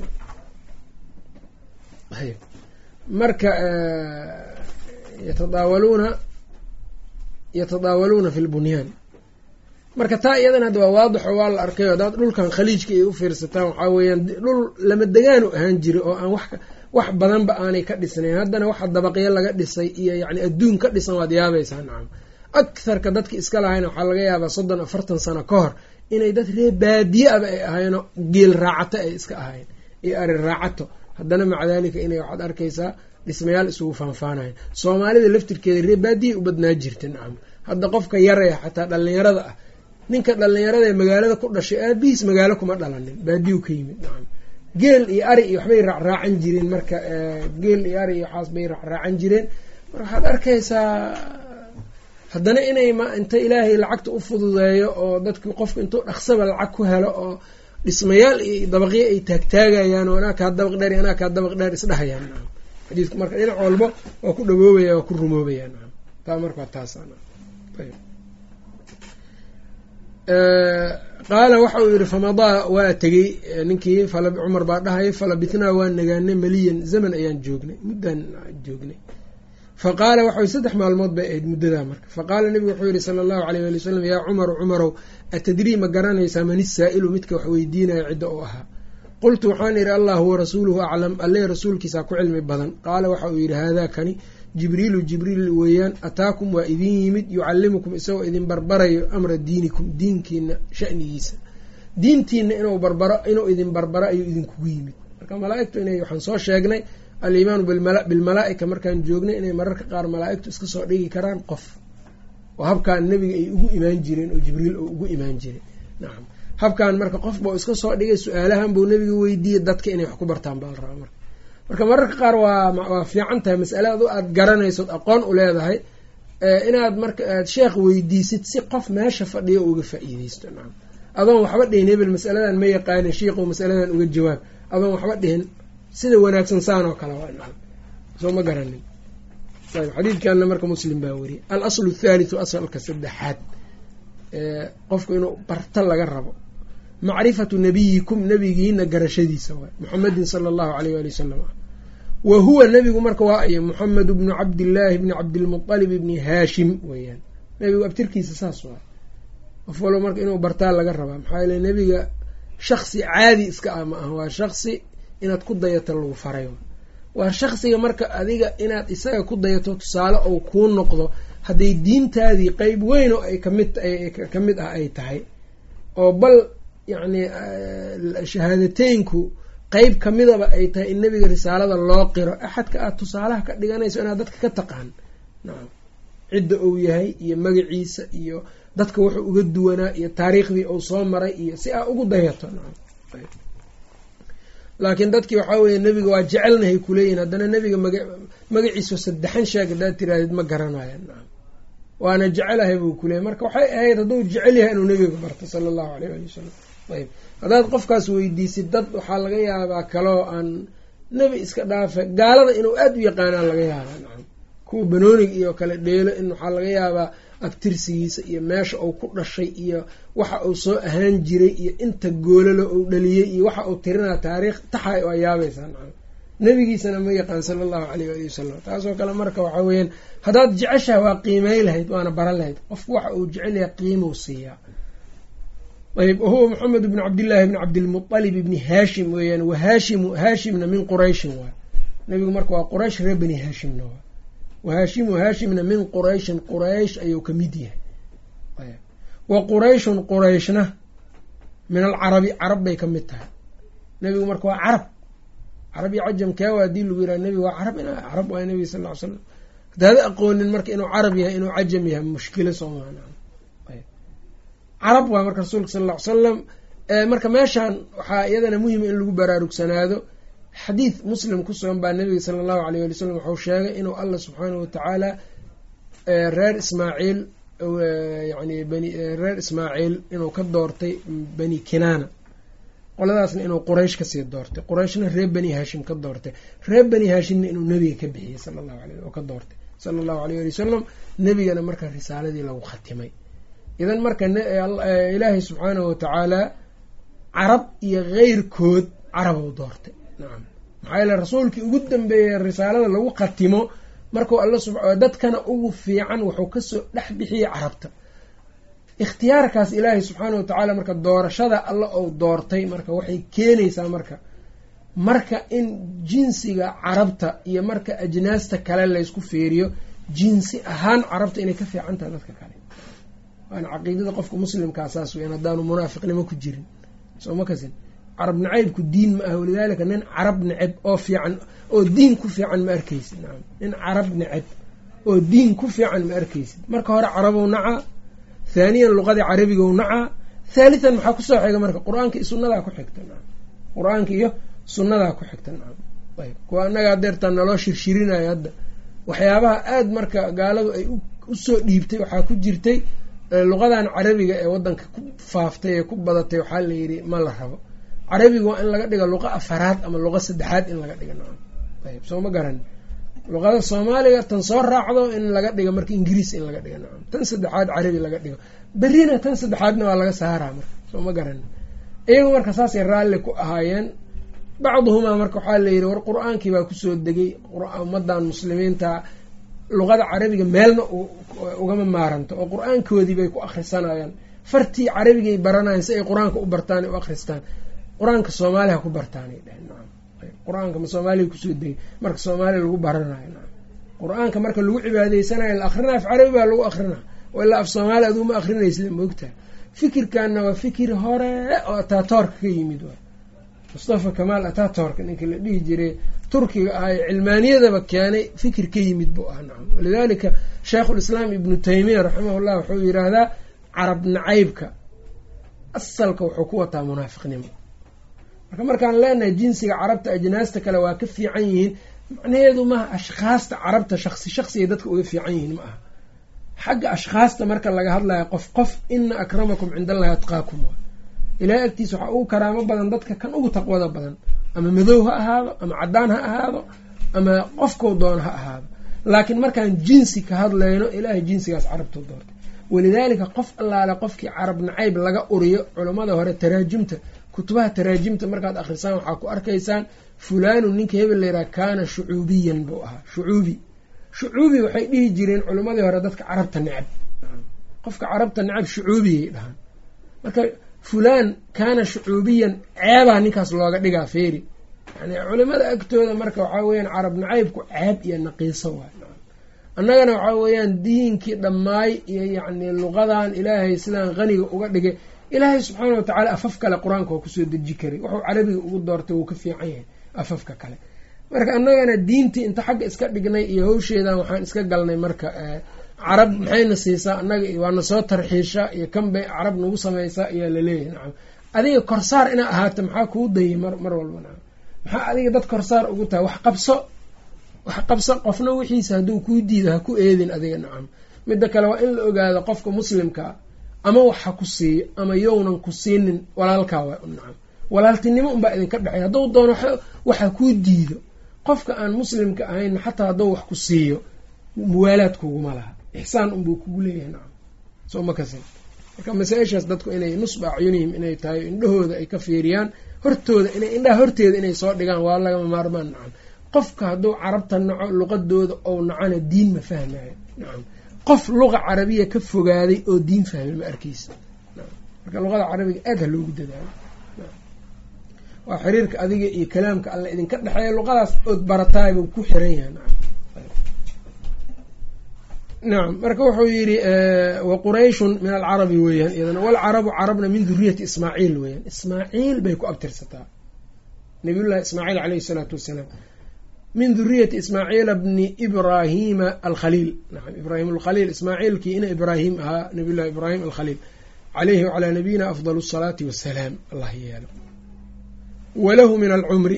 ayb marka yatadaawaluuna yatadaawaluuna fi lbunyaan. marka taa iyadana hadda waa waadixo waa la arkayo haddaad dhulkan khaliijka ay u fiirsataan waxaa weeyaan dhul lama degaanu ahaan jira oo aan wax wax badanba aanay ka dhisnayn. haddana waxa dabaqyo laga dhisay iyo yacni adduun ka dhisan waad yaabaysaa. nacam agharka dadki iska lahayna waxaa laga yaabaa soddon afartan sano ka hor inay dad ree baadiye aba ay ahayno geel raacato ay iska ahayn iyo ari raacato, haddana maca daalika inay waxaad arkaysaa dhismayaal isugu faanfaanayan. soomaalida laftirkeeda ree baadiye u badnaa jirta. nacam hadda qofka yaraya xataa dhallinyarada ah, ninka dhallinyarada ee magaalada ku dhashay aabihiis magaalo kuma dhalanin, baadiyu ka yimid. nacam geel iyo ari iyo waxbay raacraacan jireen. marka geel iyo ari iyo waxaas bay raacraacan jireen. marka waxaad arkaysaa haddana inay ma inta ilaahay lacagta u fududeeyo oo dadki qofka intuu dhaqsaba lacag ku helo oo dhismayaal iyo dabaqyo ay taagtaagayaan oo anaa kaa dabaq dheer iyo anaa kaa dabaq dheer isdhahayaan. nacam xadiidku marka dhinac walba waa ku dhawoobaya waa ku rumoobaya. nacam taa markaa taas qaala waxa uu yihi famadaa waa tegey ninkii cumar baa dhahay falabitnaa waa nagaanay maliyan zaman ayaan joognay muddaan joognay faqaala waxau saddex maalmood bay ahayd muddadaa marka faqaala nebigu wuxuu yihi sala allahu alayh ali wasalam yaa cumaru cumarow atadrii ma garanaysaa man isaa'ilu midka wax weydiinaya cidda u ahaa qultu waxaan idhi allahu warasuuluhu aclam alle rasuulkiisaa ku cilmi badan qaala waxa uu yidhi haadaa kani jibriilu jibriil weeyaan ataakum waa idin yimid yucallimukum isagoo idin barbarayo amra diinikum diinkiina shanigiisa diintiina inuu barbaro inuu idin barbaro ayuu idinkugu yimid marka malaaigtu inay waxaan soo sheegnay alimaanu bilmalaa-ika markaan joognay inay mararka qaar malaa-igtu iska soo dhigi karaan qof oo habkaan nebiga ay ugu imaan jireen oo jibriil oo ugu imaan jiray nacam habkaan marka qof bau iska soo dhigay su-aalahan buu nebiga weydiiyey dadka inay wax ku bartaan baa la rabaa marka marka mararka qaar waa waa fiican tahay mas'aladu aada garanaysood aqoon u leedahay inaad marka aad sheekh weydiisid si qof meesha fadhiyo uga faa-iideysto nacam adoon waxba dhihin hebel masaladan ma yaqaana sheikhu masaladan uga jawaab adoon waxba dhihin sida wanaagsan saan oo kale waa nacam soo ma garanin ayb xadiidkanna marka muslim baa weriyay al aslu athaalithu asalka saddexaad qofku inuu barto laga rabo macrifatu nabiyikum nabigiina garashadiisa waay muxamedin sala allahu alayh ali wasalam wa huwa nebigu marka waa ayo muxamed bnu cabdillaahi bni cabdilmualib bni haashim weeyaan nebigu abtirkiisa saas waa qof walo marka inuu bartaa laga rabaa maxaa yeele nebiga shaksi caadi iska ah ma aha waa shaksi inaad ku dayato lagu faray waa shaksiga marka adiga inaad isaga ku dayato tusaale ou kuu noqdo hadday diintaadii qeyb weyn oo ay kamid ka mid ah ay tahay oo bal yacni shahaadateynku qeyb kamidaba ay tahay in nebiga risaalada loo qiro axadka aad tusaalaha ka dhiganayso inaad dadka ka taqaan nacam cidda uu yahay iyo magaciisa iyo dadka wuxuu uga duwanaa iyo taariikhdii uu soo maray iyo si aa ugu dayato nacam laakiin dadkii waxaa weeye nebiga waa jecelnahay kuleeyihin haddana nebiga maga magaciisa saddexan sheeg haddaad tiraahdeed ma garanayan nacam waana jecelahay buu kuleeyay marka waxay ahayd hadduu jecel yahay inuu nebiga barto sala allahu alayh ali wasalam ayb haddaad qofkaas weydiisid dad waxaa laga yaabaa kaloo aan nebi iska dhaafa gaalada inuu aada u yaqaanaa laga yaabaa nacam kuwa banoonig iyo kale dheelo in waxaa laga yaabaa abtirsigiisa iyo meesha uu ku dhashay iyo waxa uu soo ahaan jiray iyo inta goolalo uu dhaliyey iyo waxa uu tirinaa taariikh taxa waa yaabaysaa nacam nebigiisana ma yaqaan sala allahu alayh ali wasalam taasoo kale marka waxaa weeyaan haddaad jeceshaha waa qiimey lahayd waana baran lahayd qofku waxa uu jecel yahay qiimou siiyaa ayb wahuwa moxamed bnu cabdillaahi bni cabdilmualib ibni haashim weeyaan wa haashimu haashimna min qurayshin waay nebigu marka waa quraysh reer bani haashimna waay wahaashimu haashimna min qurayshin quraysh ayuu ka mid yahay wa qurayshun qurayshna min alcarabi carab bay ka mid tahay nebigu marka waa carab carab iyo cajam keewa hadii lagu yiraha nebigu waa carab ina carab waay nebiga sal ll ly slam hadaada aqoonin marka inuu carab yahay inuu cajam yahay mushkilo soomaan carab waa marka rasuulka sal ll ly salam marka meeshaan waxaa iyadana muhima in lagu baraarugsanaado xadiid muslim ku sugan baa nabiga sala allahu alayh ali wasalam wuxuu sheegay inuu allah subxaanahu watacaala reer ismaaciil yani bani reer ismaaciil inuu ka doortay bani kinaana qoladaasna inuu quraysh kasii doortay qurayshna reer bani haashim ka doortay reer bani haashimna inuu nebiga ka bixiyey sala allahu alay oo ka doortay sala allahu alayh ali wasalam nebigana marka risaaladii lagu khatimay idan marka ilaahay subxaanahu watacaala carab iyo keyrkood carabou doortay nacam maxaa yeele rasuulkii ugu dambeeyey risaalada lagu khatimo markuu alla dadkana ugu fiican wuxuu kasoo dhex bixiyey carabta ikhtiyaarkaas ilaahay subxaana watacaala marka doorashada alla ou doortay marka waxay keenaysaa marka marka in jinsiga carabta iyo marka ajnaasta kale laysku feeriyo jinsi ahaan carabta inay ka fiican tahay dadka kale waana caqiidada qofka muslimkaa saas weyan haddaanu munaafiqnimo ku jirin soo ma kasin carab nacaybku diin ma ah walidaalika nin carab neceb oo fiican oo diin ku fiican ma arkaysid nacam nin carab neceb oo diin ku fiican ma arkaysid marka hore carabow nacaa haaniyan luqadii carabigow nacaa thaalithan maxaa kusoo xiga marka qur-aanka iyo sunnadaa ku xigta nacam qur-aanka iyo sunnadaa ku xigta nacam ayb kuwa annaga adeertaa naloo shirshirinayo hadda waxyaabaha aada marka gaaladu ay usoo dhiibtay waxaa ku jirtay luqadan carabiga ee wadanka ku faaftay ee ku badatay waxaa la yidhi ma la rabo carabiga waa in laga dhigo luqa afaraad ama luqa saddexaad in laga dhigo nacam ayb soo ma garan luqada soomaaliga tan soo raacdo in laga dhigo marka ingiriis in laga dhigo nacam tan saddexaad carabi laga dhigo berrina tan saddexaadna waa laga saaraa marka soo ma garan iyagu marka saasay raalli ku ahaayeen bacduhumaa marka waxaa la yidhi war qur-aankii baa kusoo degay ummadan muslimiinta luqada carabiga meelna ugama maaranto oo qur-aankoodii bay ku akhrisanayaan, fartii carabigay baranayaan si ay qur-aanka u bartaan u akhristaan. qur-aanka soomaaliha ku bartaanay dheheen nacam, qur-aanka ma soomaaliya kusoo degay marka soomaaliya lagu baranayo nacam, qur-aanka marka lagu cibaadaysanayo la akhrinayo af carabi baa lagu akrinaa, oo ilaa af soomaaliya aduu ma akrinaysid maogtaha. fikirkanna waa fikir hore oo ataatorka ka yimid waay, mustafa kamaal ataatorka ninka la dhihi jiray turkiga ahay cilmaaniyadaba keenay fikir ka yimid buu ahaa nacam. walidaalika sheikhulislaam ibnu taymiya raximahullah wuxuu yidhaahdaa carab nacaybka asalka wuxuu ku wataa munaafiqnimo. marka markaan leenahay jinsiga carabta ajnaasta kale waa ka fiican yihiin, macnaheedu maaha ashkhaasta carabta shaksi shaksiay dadka uga fiican yihiin ma aha. xagga ashkhaasta marka laga hadlayo qof qof, ina akramakum cinda allahi atqaakum, ilaahay agtiisa waxaa ugu karaamo badan dadka kan ugu taqwada badan, ama madow ha ahaado ama caddaan ha ahaado ama qofkou doono ha ahaado. laakiin markaan jinsi ka hadlayno ilaahay jinsigaas carabtuu doortay. walidaalika qof allaale qofkii carab nacayb laga uriyo, culammada hore taraajimta kutubaha taraajimta markaad akhrisaan waxaa ku arkaysaan fulaanu ninka hebel layidhaha kaana shucuubiyan buu ahaa, shucuubi shucuubi waxay dhihi jireen culimmadii hore dadka carabta necab, qofka carabta necab shucuubiyay dhahaan. marka fulaan kaana shucuubiyan ceebaa ninkaas looga dhigaa feeri, yani culimada agtooda marka waxaa weyaan carab nacaybku ceeb iyo naqiiso waay. annagana waxaa weeyaan diinkii dhammaay iyo yacni luqadan ilaahay sidaan qaniga uga dhigay, ilaahay subxaana watacaala afaf kale qur-aanka waa kusoo deji karay, wuxuu carabiga ugu doortay wuu ka fiican yahay afafka kale. marka annagana diintii inta xagga iska dhignay iyo hawsheedan waxaan iska galnay marka carab maxayna siisaa annaga waana soo tarxiisha iyo kan bay carab nagu samaysaa ayaa laleeyahay nacam. adiga korsaar inaa ahaata maxaa kuu dayay mar mar walba nacam, maxaa adiga dad korsaar ugu tahay? wax qabso wax qabso, qofna wixiisa hadduu kuu diido ha ku eedin adiga nacam. midda kale waa in la ogaado qofka muslimkaa ama wax ha ku siiyo ama yownan ku siinin walaalkaa waa nacam, walaaltinimo unbaa idinka dhexay. hadduu doono waxa kuu diido, qofka aan muslimka ahayn xataa hadduu wax ku siiyo muwaalaad kuguma laha, ixsaan unbuu kugu leeyahay nacam, soo ma kasin. marka masaa-ishaas dadku inay nusba acyunihim inay tahay indhahooda ay ka fiiriyaan, hortooda inay indhaha horteeda inay soo dhigaan waa lagama maarmaan nacam. qofka hadduu carabta naco luqadooda ou nacana diin ma fahmayo nacam. qof luqa carabiya ka fogaaday oo diin fahmay ma arkeysa. marka luqada carabiga aad ha loogu dadaalo, waa xiriirka adiga iyo kalaamka alla idinka dhexeeya, luqadaas ood barataay buu ku xiran yahay nacam. nacam marka wuxuu yidhi wa qurayshun min alcarabi weeyaan iyadana, walcarabu carabna min duriyati ismaaciil weeyaan, ismaaciil bay ku abtirsataa, nabiyullahi ismaaciil caleyhi salaatu wassalaam, min duriyati ismaaciila bni ibraahima alkhaliil. nacam ibraahim alkhaliil, ismaaciilkii ina ibraahim ahaa, nabiyullahi ibraahim alkhaliil caleyhi wacalaa nabiyina afdal asalaati wassalaam, allah yeelo. walahu min alcumri,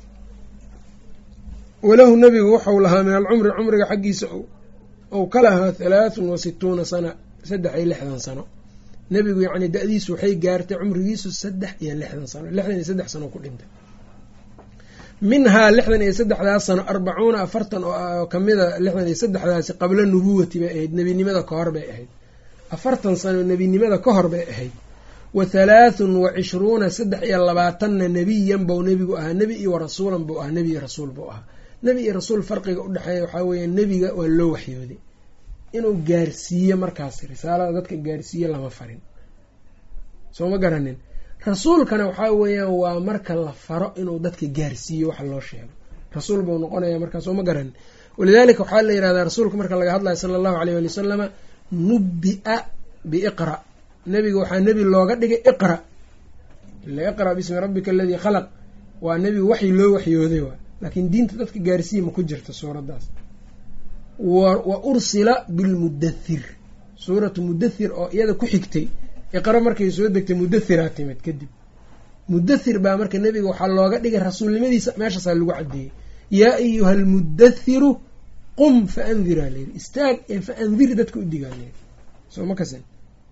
walahu nabigu wuxuu lahaa min alcumri cumriga xaggiisa ou ka lahaa halaathun wa situuna sana, saddex iyo lixdan sano. nebigu yacni da-diisu waxay gaartay cumrigiisu saddex iyo lixdan sano, lixdan iyo saddex sano ku dhintay. minhaa lixdan iyo saddexdaas sano arbacuuna afartan oo kamida lixdan iyo saddexdaasi qabla nubuwati bay ahayd, nebinimada ka hor bay ahayd. afartan sano nebinimada ka hor bay ahayd. wa halaathun wa cishruuna saddex iyo labaatanna nebiyan bou nebigu ahaa, nebi iyo warasuulan buu ahaa, nebi iyo rasuul buu ahaa. nebi iyo rasuul farqiga udhexeeya waxaa weeya nebiga waa loo waxyooday inuu gaarsiiyo markaas risaalada dadka gaarsiiyo lama farin, soo ma garanin. rasuulkana waxaa weeyaan waa marka la faro inuu dadka gaarsiiyo waxa loo sheego, rasuul buu noqonaya markaas, soo ma garanin. walidaalika waxaa la yihahdaa rasuulka marka laga hadlayo sala allahu aleyh wali wasalama nubbi-a biiqra, nebiga waxaa nebi looga dhigay iqra, ila iqra bismi rabbika aladii khalaq, waa nebi waxyi loo waxyooday waa, laakiin diinta dadka gaarsiiya ma ku jirta suuraddaas. wa ursila bilmudathir, suuratu mudathir oo iyada ku xigtay iqra markay soo degtay mudathiraa timid kadib. mudathir baa marka nebiga waxaa looga dhigay rasuulnimadiisa meeshaasaa lagu cadeeyey, yaa ayuha almudathiru qum fa andiraa layidhi, istaag ee fa andir dadka u digaa layidhi, soo ma kasan.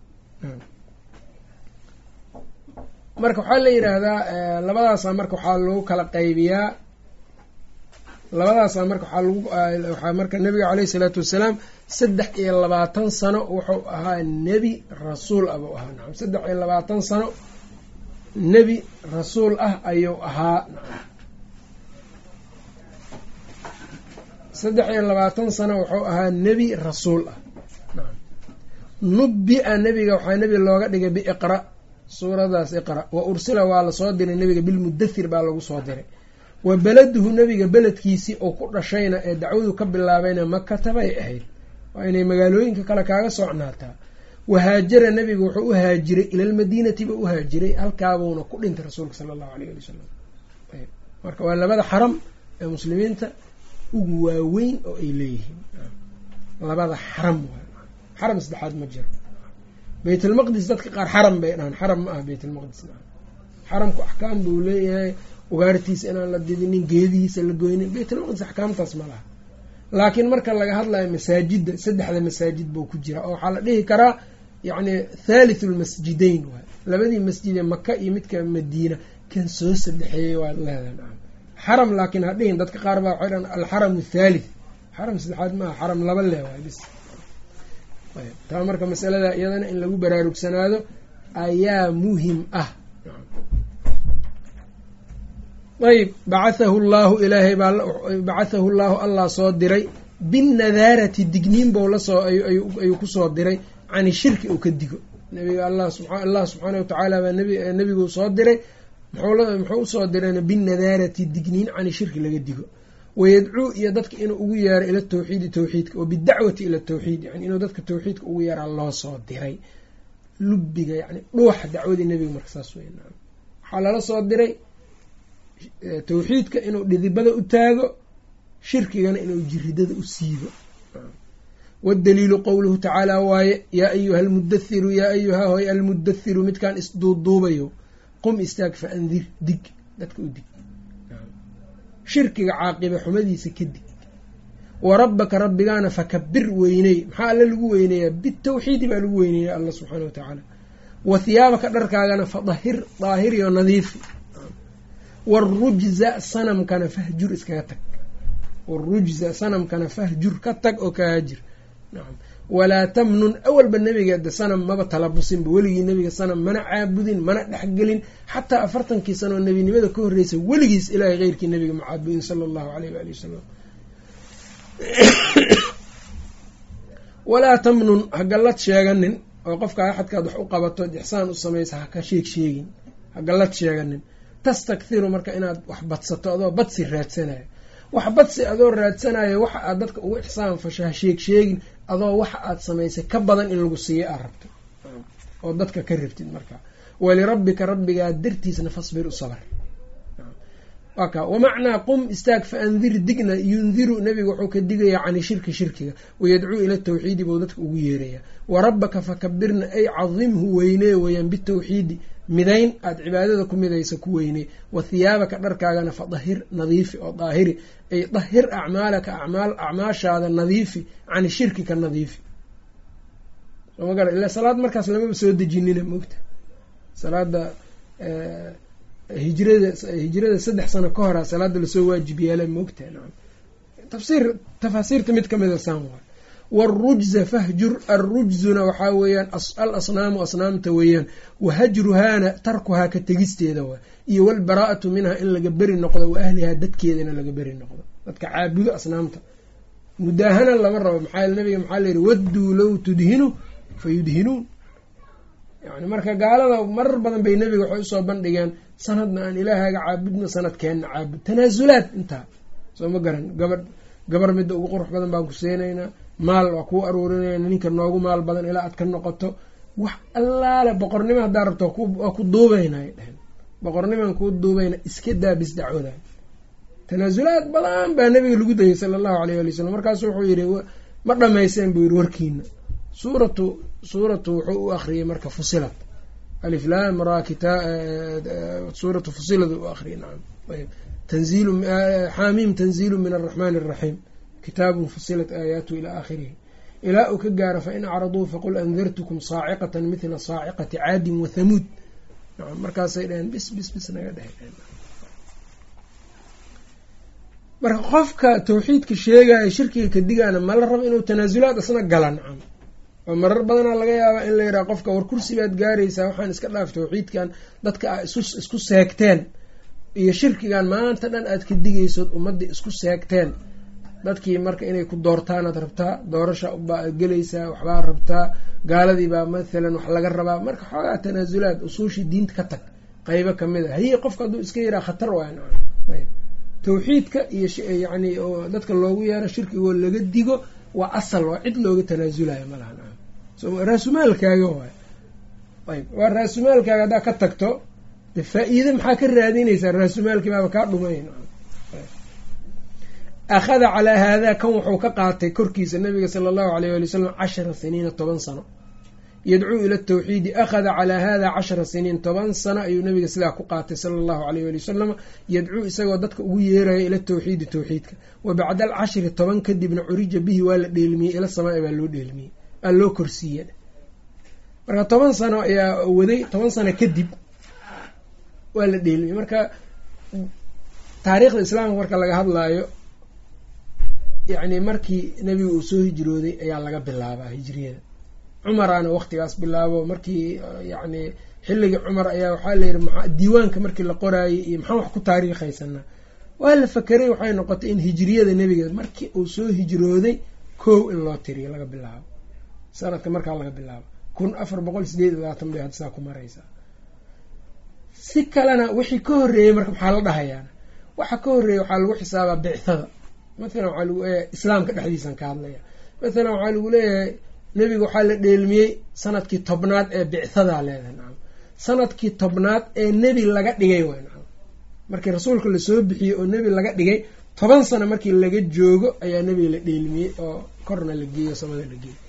marka waxaa la yidhaahdaa labadaasaa marka waxaa lagu kala qaybiyaa, labadaasaa marka waxaa lagu waxaa marka nebiga caleyhi salaatu wassalaam saddex iyo labaatan sano wuxuu ahaa nebi rasuul ah buu ahaa nacam, saddex iyo labaatan sano nebi rasuul ah ayuu ahaa nacam. saddex iyo labaatan sano wuxuu ahaa nebi rasuul ah. nubbi-a nebiga waxaa nebi looga dhigay biiqra suuradaas iqra wa ursila waa lasoo diray nebiga bilmudathir baa lagu soo diray wa beladuhu nebiga beledkiisii oo ku dhashayna ee dacwadu ka bilaabayna makata bay ahayd waa inay magaalooyinka kale kaaga socnaataa. wahaajara nebiga wuxuu u haajiray ilalmadiinati ba u haajiray halkaabuuna ku dhintay rasuulka sala allahu alayh ali wasalam. marka waa labada xaram ee muslimiinta ugu waaweyn oo ay leeyihiin labada xaram waa xaram saddexaad ma jiro. baytulmaqdis dadka qaar xaram bay dhahaan, xaram ma ah baytulmaqdis. xaramku axkaam buu leeyahay, ugaartiisa inaan la didinin, geedihiisa la goynin. baytulmaqdis axkaamtaas ma laha. laakiin marka laga hadlayo masaajidda, saddexda masaajid buu ku jira oo waxaa la dhihi karaa yacni thaalithu lmasjidayn waay, labadii masjidee maka iyo midka madiina kan soo saddexeeyey waad leedahay. xaram laakiin ha dhihin, dadka qaar baa waxay dhahan alxaram athaalith, xaram saddexaad maaha, xaram laba lee waay bis. taa marka masalada iyadana in lagu baraarugsanaado ayaa muhim ah. ayb bacathahu llahu ilaahay baa bacathahu llahu allah soo diray binnadaarati digniin bou lasoo ayuu kusoo diray cani shirki uu ka digo. nabiga allah subxaana watacaala baa nebiguu soo diray, muxuu usoo dirayna binnadaarati digniin cani shirki laga digo. wayadcuu iyo dadka inuu ugu yeero ila tawxiidi tawxiidka, oo bidacwati ila tawxiid, yani inuu dadka tawxiidka ugu yeeraa loo soo diray. lubiga yani dhuuxa dacwadii nebiga marka saas wey. waxaa lala soo diray tawxiidka inuu dhidibada u taago, shirkigana inuu jiridada u siibo. waddaliilu qowluhu tacaala waaye yaa ayuha almudathiru yaa ayuha hoy almudathiru midkaan isduuduubayo qum istaag fa andir dig dadka u dig, shirkiga caaqiba xumadiisa ka dig. wa rabbaka rabbigaana fakabir weyney, maxaa alle lagu weyneeyaa bitawxiidi baa lagu weyneeya alla subxaana wa tacaala. wa hiyaabaka dharkaagana fadahir daahiriyo nadiifi. warujza sanamkana fahjur iskaga tag, warujza sanamkana fahjur ka tag oo ka haajir. nacam walaa tamnun awalba nebiga de sanam maba talabusinba, weligii nebiga sanam mana caabudin mana dhexgelin, xataa afartankii sano oo nebinimada ka horreysa weligiis ilaahay keyrkii nebiga ma caabudin sala allahu alayh waali wasalam. walaa tamnun ha gallad sheeganin oo qofka axadkaad wax u qabato ixsaan u samaysa ha ka sheeg sheegin, ha gallad sheeganin. tastakhiru marka inaad wax badsato adoo badsi raadsanayo, wax badsi adoo raadsanayo waxa aad dadka ugu ixsaan fasho ha sheeg sheegin, adoo waxa aad samaysay ka badan in lagu siiyo aad rabto oo dadka ka rabtid. marka walirabbika rabbigaa dartiisna fasbir u sabar. waka wamacnaa qum istaag fa andir digna yundiru nebiga wuxuu ka digayaa cani shirki shirkiga, wayadcuu ila tawxiidi buu dadka ugu yeerayaa. warabbaka fakabirna ay cadimhu weynee weyaan bitawxiidi midayn aad cibaadada ku midaysa ku weynee. wa hiyaabaka dharkaagana fadahir nadiifi oo daahiri, ay dahir acmaalaka acmaal acmaashaada nadiifi cani shirki ka nadiifi. sooma gara ila salaad markaas lamaba soo dejinina mogta, salaada hijrada hijrada saddex sano ka hora salaada lasoo waajib yeela mogta. nacam tafsiir tafaasiirta mid kamida saan waay. wاrujza fahjur, arujzuna waxaa weeyaan al asnaamu asnaamta weeyaan, wahajruhaana tarkuhaa ka tegisteeda waa, iyo walbaraa'atu minha in laga beri noqdo, wa ahlihaa dadkeedana laga beri noqdo, dadka caabudo asnaamta. mudaahana lama rabo, maxaa nabiga maxaa layihi wadduu low tudhinu fayudhinuun. yani marka gaalada marar badan bay nebiga waxay usoo bandhigeen sanadna aan ilaahaaga caabudno, sanadkeenna caabud, tanaasulaad intaa soo ma garan. gabadh gabar midda ugu qurux badan baan ku seenaynaa, maal waa kuu aruurinayna, ninka noogu maal badan ilaa aad ka noqoto, wax allaale boqornimo haddaa rabto waa ku duubaynay dhehen, boqornimaan kuu duubayna iska daa bis dacwooda. tanaasulaad badan baa nabiga lagu dayay sala allahu alayh ali wasalam. markaasu wuxuu yidhi ma dhamayseen buu yidhi warkiina. suuratu suuratu wuxuu u akriyay marka fusilat alif lam ra kita suuratu fusilad u akriyay. nacam ayb tanziilu xaamiim tanziilu min araxmaani araxiim kitaabun fusilat aayaatu ilaa aakhirihi, ilaa uu ka gaaro fain acraduu faqul andartukum saaciqatan mithla saaciqati caadin wa thamuud. nacam markaasay dhaheen bis bis bis naga dheheen. marka qofka tawxiidka sheegaya shirkiga ka digaana ma la rabo inuu tanaasulaad isna gala. nacam oo marar badanaa laga yaabaa in la yidhaha qofka war kursi baad gaaraysaa, waxaan iska dhaaf tawxiidkan dadka a isku seegteen iyo shirkigan maanta dhan aad ka digaysood ummadda isku seegteen, dadkii marka inay ku doortaanaad rabtaa, doorasha ubaa gelaysaa, waxbaa rabtaa, gaaladii baa mathalan wax laga rabaa, marka xoogaa tanaasulaad usuushii diinta ka tag qaybo kamid a haye qofka hadduu iska yiraa khatar waay nacam. tawxiidka iyo yani oo dadka loogu yeero shirkigoo laga digo waa asal, waa cid looga tanaasulayo malaha nacam. so raasumaalkaaga waay ayb waa raasumaalkaaga haddaa ka tagto de faa-iide maxaa ka raadinaysaa, raasumaalkii baaba kaa dhumay nacam. akhada calaa haadaa kan wuxuu ka qaatay korkiisa nabiga sala allahu alayh wali wasalam cashara siniina toban sano yadcuu ila tawxiidi. akhada calaa haadaa cashara siniin toban sano ayuu nabiga sidaa ku qaatay sala allahu alayh wali wasalam yadcuu isagoo dadka ugu yeeraya ila tawxiidi tawxiidka. wa bacda alcashri toban kadibna curija bihi waa la dheelmiyey ila samaa baa loo dheelmiyey aa loo korsiiye. marka toban sano ayaa waday, toban sano kadib waa la dheelmiyey. marka taariikhda islaamka marka laga hadlaayo yacni markii nebiga uu soo hijrooday ayaa laga bilaabaa hijriyada. cumaraana waqtigaas bilaabo, markii yacni xilligii cumar ayaa waxaa la yidhi maa diiwaanka markii la qoraayay iyo maxaan wax ku taariikhaysanaa, waa la fakeray, waxay noqotay in hijriyada nebiga markii uu soo hijrooday kow in loo tiriyo laga bilaabo, sanadka markaa laga bilaabo kun afar boqol sideed iyo labaatan bay hadsaa ku maraysaa. si kalena wixii ka horreeyey marka maxaa la dhahayaa, waxa ka horreeyey waxaa lagu xisaabaa bicthada. mathalan waxaa lagu leeyahay islaamka dhexdiisan ka hadlaya, mathalan waxaa lagu leeyahay nebiga waxaa la dheelmiyey sanadkii tobnaad ee bicthadaa leedahay nacam, sanadkii tobnaad ee nebi laga dhigay waay nacam. markii rasuulka lasoo bixiyey oo nebi laga dhigay toban sano markii laga joogo ayaa nebiga la dheelmiyey oo korna la geeyo samada la geeyey.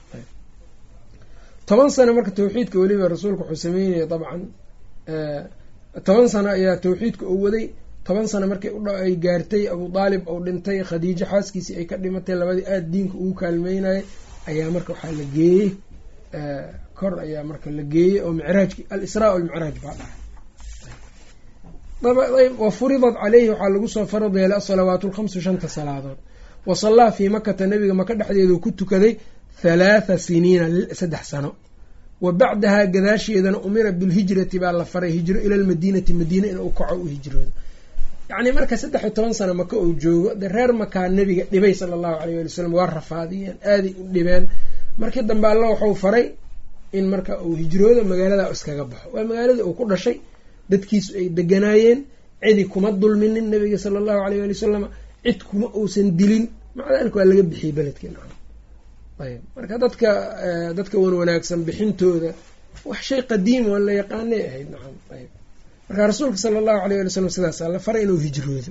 toban sano marka tawxiidka weliba rasuulka wuxuu sameynaya dabcan toban sano ayaa tawxiidka uu waday. toban sano markii ay gaartay abu aalib ou dhintay, khadiijo xaaskiisii ay ka dhimatay, labadii aada diinka ugu kaalmeynayay ayaa marka waxaa la geeyey kor ayaa marka la geeyey oo micraajki al-israa walmicraaj baa dhahay. wa furidat caleyhi waxaa lagu soo farad yeelay asalawaatu lkhamsu shanta salaadood. wa sallaa fii makata nabiga maka dhexdeedu ku tukaday halaatha siniina saddex sano. wa bacdahaa gadaasheedana umira bilhijrati baa la faray hijro ila lmadiinati madiina inuu kaco u hijroodo. yacni marka saddex iyo toban sano maka uu joogo de reer makaa nebiga dhibay sala allahu alayh wali wasalam, waa rafaadiyeen, aaday u dhibeen. markii dambe alla waxuu faray in marka uu hijroodo magaalada iskaga baxo. waa magaaladii uu ku dhashay, dadkiisu ay deganaayeen, cidi kuma dulminin nebiga sala allahu alayh wali wasalam, cid kuma uusan dilin, maca daalika waa laga bixiyey beledkii nacam. ayb marka dadka dadka wan wanaagsan bixintooda wax shay qadiim oo la yaqaanay ahayd nacam. ayb marka rasuulka sala allahu alayh ali wasalam sidaas alla faray inuu hijroodo.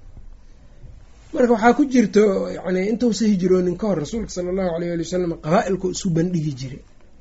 marka waxaa ku jirto yani intuusa hijroonin ka hor rasuulka sala allahu alayh ali wasalam qabaa-ilku isu bandhigi jiray,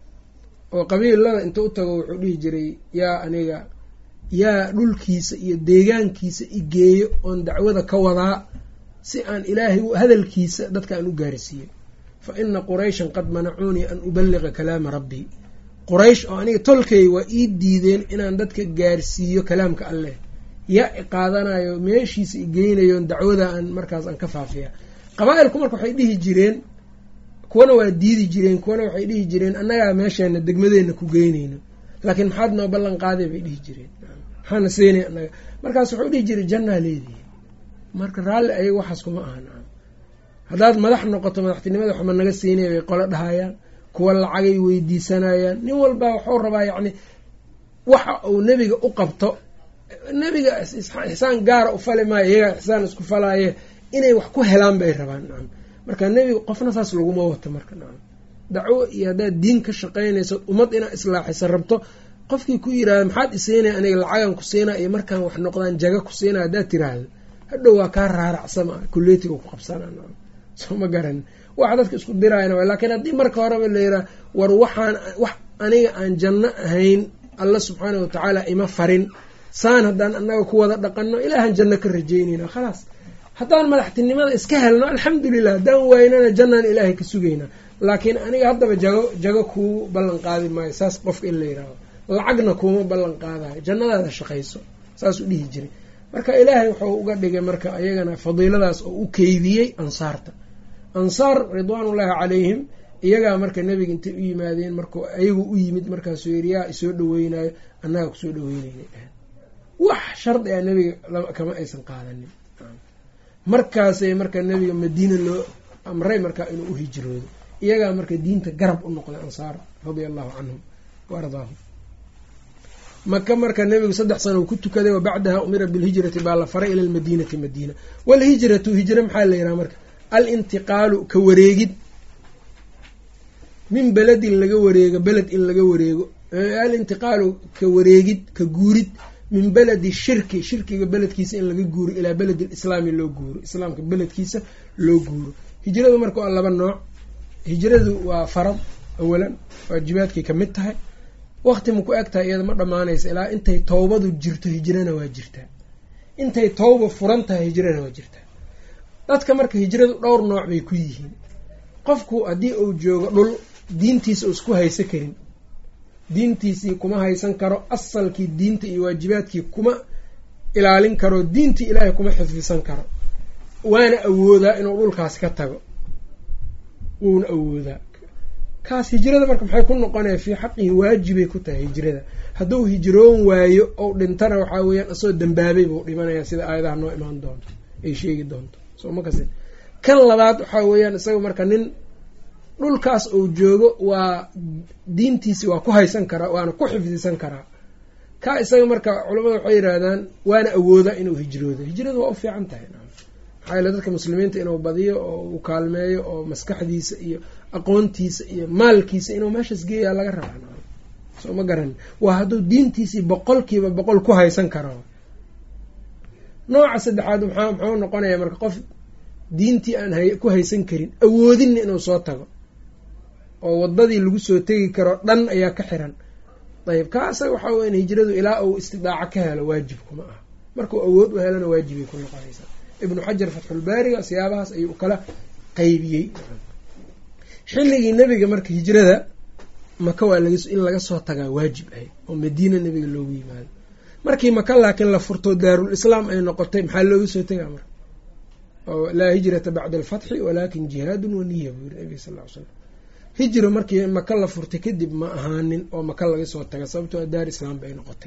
oo qabiilada inta u tago wuxuu dhihi jiray yaa aniga yaa dhulkiisa iyo deegaankiisa igeeyo oon dacwada ka wadaa si aan ilaahay hadalkiisa dadka aan u gaarsiiyo. fa ina qurayshan qad manacuunii an ubaliqa kalaama rabbii. quraysh oo aniga tolkay waa ii diideen inaan dadka gaarsiiyo kalaamka alleh, yaa iqaadanayo meeshiisa igeynayoon dacwada aan markaas aan ka faafiya. qabaa-ilku marka waxay dhihi jireen, kuwana waa diidi jireen, kuwana waxay dhihi jireen annagaa meesheena degmadeenna ku geynayno, laakiin maxaad noo ballan qaaday bay dhihi jireen, maxaana seenay annaga. markaas wuxuu dhihi jiray jannaa leedihi. marka raalli ayaga waxaas kuma ahan. haddaad madax noqoto madaxtinimada waxma naga siinaya bay qolo dhahayaan, kuwa lacagay weydiisanayaan, nin walbaa waxuu rabaa yacni waxa uu nebiga u qabto. nebiga ixsaan gaara u fali maayo, iyagaa ixsaan isku falaaye inay wax ku helaan bay rabaan nacam. marka nebiga qofna saas laguma wato marka nacam. dacwo iyo haddaad diin ka shaqaynayso ummad inaad islaaxisa rabto, qofkii ku yidhaahda maxaad isiinaya aniga lacagan ku siinaa iyo markaan wax noqdaan jaga ku siinaa haddaad tiraahdo hadhow waa kaa raaracsama kulleetiga ku qabsanaa nacam. soo ma garan waxa dadka isku diraayana waa. laakiin haddii marka horeba la yiraa war waxaan wax aniga aan janno ahayn alla subxaana watacaala ima farin, saan haddaan annaga ku wada dhaqanno ilaahan janno ka rajeynayna khalaas. haddaan madaxtinimada iska helno alxamdulilah, haddaan waynana jannaan ilaahay ka sugaynaa. laakiin aniga haddaba jago jago kuu ballan qaadi maayo saas qofka in la yidhaahdo, lacagna kuuma ballan qaadayo, jannadaada shaqayso saasuu dhihi jiray. marka ilaahay wuxuu uga dhigay marka ayagana fadiiladaas oo u keydiyey ansaarta. ansaar ridwaanullaahi calayhim iyagaa marka nebiga intay u yimaadeen markuu ayagu u yimid markaasuu yidhi yaa isoo dhaweynayo annaga kusoo dhaweynayna dhahan. wax shardi ah nebiga kama aysan qaadanin. markaasay marka nebiga madiina loo amray markaa inuu u hijroodo. iyagaa marka diinta garab u noqday ansaar radia allahu canhum wa ardaahum. maka marka nebigu saddex sano uu ku tukaday, wa bacdaha umira bilhijrati baa la faray ila lmadiinati madiina. walhijratu hijra maxaa la yidhaha marka alintiqaalu ka wareegid min beledin laga wareego beled in laga wareego, alintiqaalu ka wareegid ka guurid min beledi shirki shirkiga beledkiisa in laga guuro ilaa beledi lislaami loo guuro, islaamka beledkiisa loo guuro. hijradu marka waa laba nooc. hijradu waa farad awalan, waajibaadkay ka mid tahay. waqti ma ku eg tahay iyada ma dhammaanaysa ilaa intay towbadu jirto hijrana waa jirtaa, intay towba furan tahay hijrana waa jirtaa. dadka marka hijradu dhowr nooc bay ku yihiin. qofku haddii uu joogo dhul diintiisa isku haysan karin, diintiisii kuma haysan karo, asalkii diinta iyo waajibaadkii kuma ilaalin karo, diintii ilaahay kuma xifdisan karo, waana awoodaa inuu dhulkaas ka tago, wuuna awoodaa. kaas hijrada marka maxay ku noqonaya fii xaqihi waajibay ku tahay hijrada. hadduu hijroon waayo ou dhintana waxaa weeyaan isagoo dambaabay buu dhimanayaa, sida aayadaha noo imaan doonto ay sheegi doonto soo ma kasi. kan labaad waxaa weeyaan isaga marka nin dhulkaas uu joogo waa diintiisi waa ku haysan karaa, waana ku xifdisan karaa. ka isaga marka culamada waxay yidhaahdaan waana awoodaa inuu hijroodo. hijradu waa u fiican tahay maxaa yeele dadka muslimiinta inuu badiyo oo uu kaalmeeyo oo maskaxdiisa iyo aqoontiisa iyo maalkiisa inuu meeshaas geeyaa laga rabaa soo ma garan. waa hadduu diintiisii boqolkiiba boqol ku haysan karo. nooca saddexaad maxaa muxuu noqonayaa marka qof diintii aan hay ku haysan karin, awoodinna inuu soo tago oo wadadii lagu soo tegi karo dhan ayaa ka xiran. ayib ka asaga waxaa weya hijradu ilaa uu istidaaco ka helo waajib kuma aha, markuu awood u helana waajibay ku noqonaysaa. ibnu xajar fatxulbaariga siyaabahaas ayuu kala qaybiyey. xilligii nebiga marka hijrada maka waa laga in laga soo tagaa waajib ahay oo madiina nebiga loogu yimaado. markii maka laakiin la furto daarul islaam ay noqotay maxaa looga soo tegaa marka oo laa hijrata bacda alfatxi walaakin jihaadun waniya buu yiri nabiga sal ll ly slam. hijro markii maka la furtay kadib ma ahaanin oo maka laga soo taga, sababtoo daar islaam bay noqotay.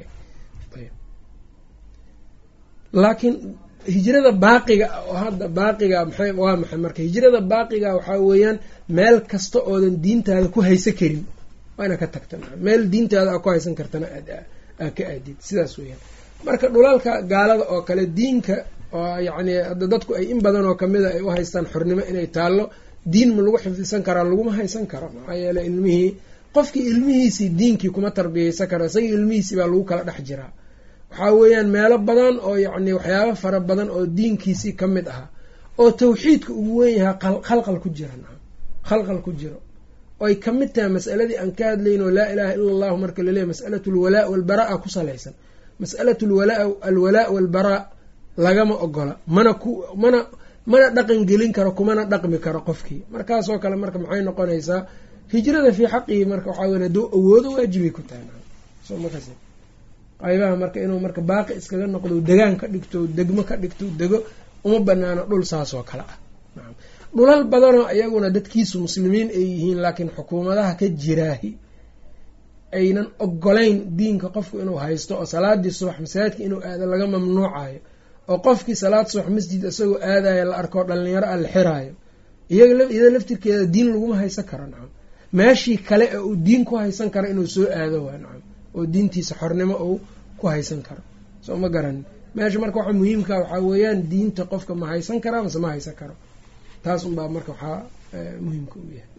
laakiin hijrada baaqiga oo hadda baaqiga maxay waa maxay marka hijrada baaqiga waxaa weeyaan meel kasta oodan diintaada ku haysan karin waa inaad ka tagta, meel diintaada aa ku haysan kartana aad aa ka aadid, sidaas weeyaan. marka dhulalka gaalada oo kale diinka oo yacni hadda dadku ay in badan oo kamida ay u haystaan xornimo inay taallo, diin ma lagu xifdisan karaa? laguma haysan karo. maxaa yeele ilmihii qofkii ilmihiisii diinkii kuma tarbiyeysan karo, isagii ilmihiisii baa lagu kala dhex jiraa. waxaa weeyaan meelo badan oo yacni waxyaabo fara badan oo diinkiisii ka mid ahaa oo tawxiidka ugu weyn yahaa khalqal ku jira khalqal ku jiro oo ay ka mid tahay mas'aladii aan ka hadlayn oo laa ilaaha ila allahu marka la leeyahy mas'alatu alwalaa walbaraa ku salaysan. mas'alatu alwalaa alwalaa walbaraa lagama ogola, mana ku mana mana dhaqan gelin karo, kumana dhaqmi karo qofkii. markaasoo kale marka maxay noqonaysaa hijrada fii xaqihi marka waxaa weya hadduu awoodo waajibay ku tahay soo makas qaybaha marka inuu marka baaqi iskaga noqdo, degaan ka dhigto, degmo ka dhigto, dego uma banaano dhul saas oo kale ah. dhulal badanoo iyaguna dadkiisu muslimiin ay yihiin laakiin xukuumadaha ka jiraahi aynan ogolayn diinka qofku inuu haysto oo salaadii subax masaajidka inuu aado laga mamnuucayo, oo qofkii salaad subax masjid isagoo aadayo la arko dhalinyaro a la xiraayo, iyada laftirkeeda diin laguma haysan karo nacam. meeshii kale ee uu diin ku haysan karo inuu soo aado waa nacam, oo diintiisa xornimo uu ku haysan karo soo ma garanin. meesha marka waxa muhiimka waxaa weeyaan diinta qofka ma haysan karaa mase ma haysan karo, taas unbaa marka waxaa muhiimka u yahay.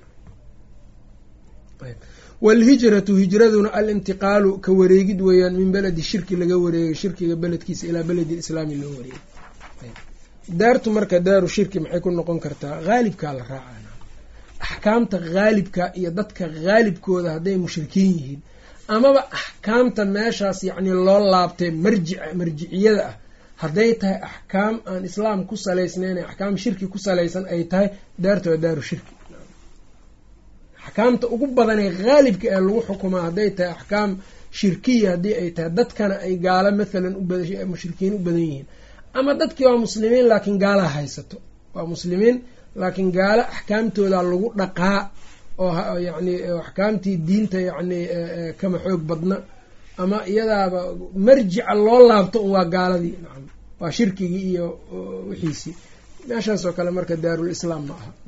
walhijratu hijraduna alintiqaalu ka wareegid weeyaan min beledi shirki laga wareegay shirkiga beledkiisa ilaa beledi islaami loo wareegay. daartu marka daaru shirki maxay ku noqon kartaa? haalibkaa la raacana, axkaamta haalibka iyo dadka haalibkooda hadday mushrikiin yihiin amaba axkaamta meeshaas yacni loo laabtay marjic marjiciyada ah hadday tahay axkaam aan islaam ku salaysnayn, axkaam shirki ku salaysan ay tahay, daarta waa daaru shirki. axkaamta ugu badan ee haalibka ee lagu xukumaa hadday tahay axkaam shirkiya haddii ay tahay, dadkana ay gaalo mathalan mushrikiin u badan yihiin, ama dadkii waa muslimiin laakiin gaalaha haysato, waa muslimiin laakiin gaalo axkaamtooda lagu dhaqaa oo yacni axkaamtii diinta yacni kama xoog badna, ama iyadaaba marjica loo laabto un waa gaaladii nacam, waa shirkigii iyo wixiisii. meeshaasoo kale marka daarulislaam ma aha.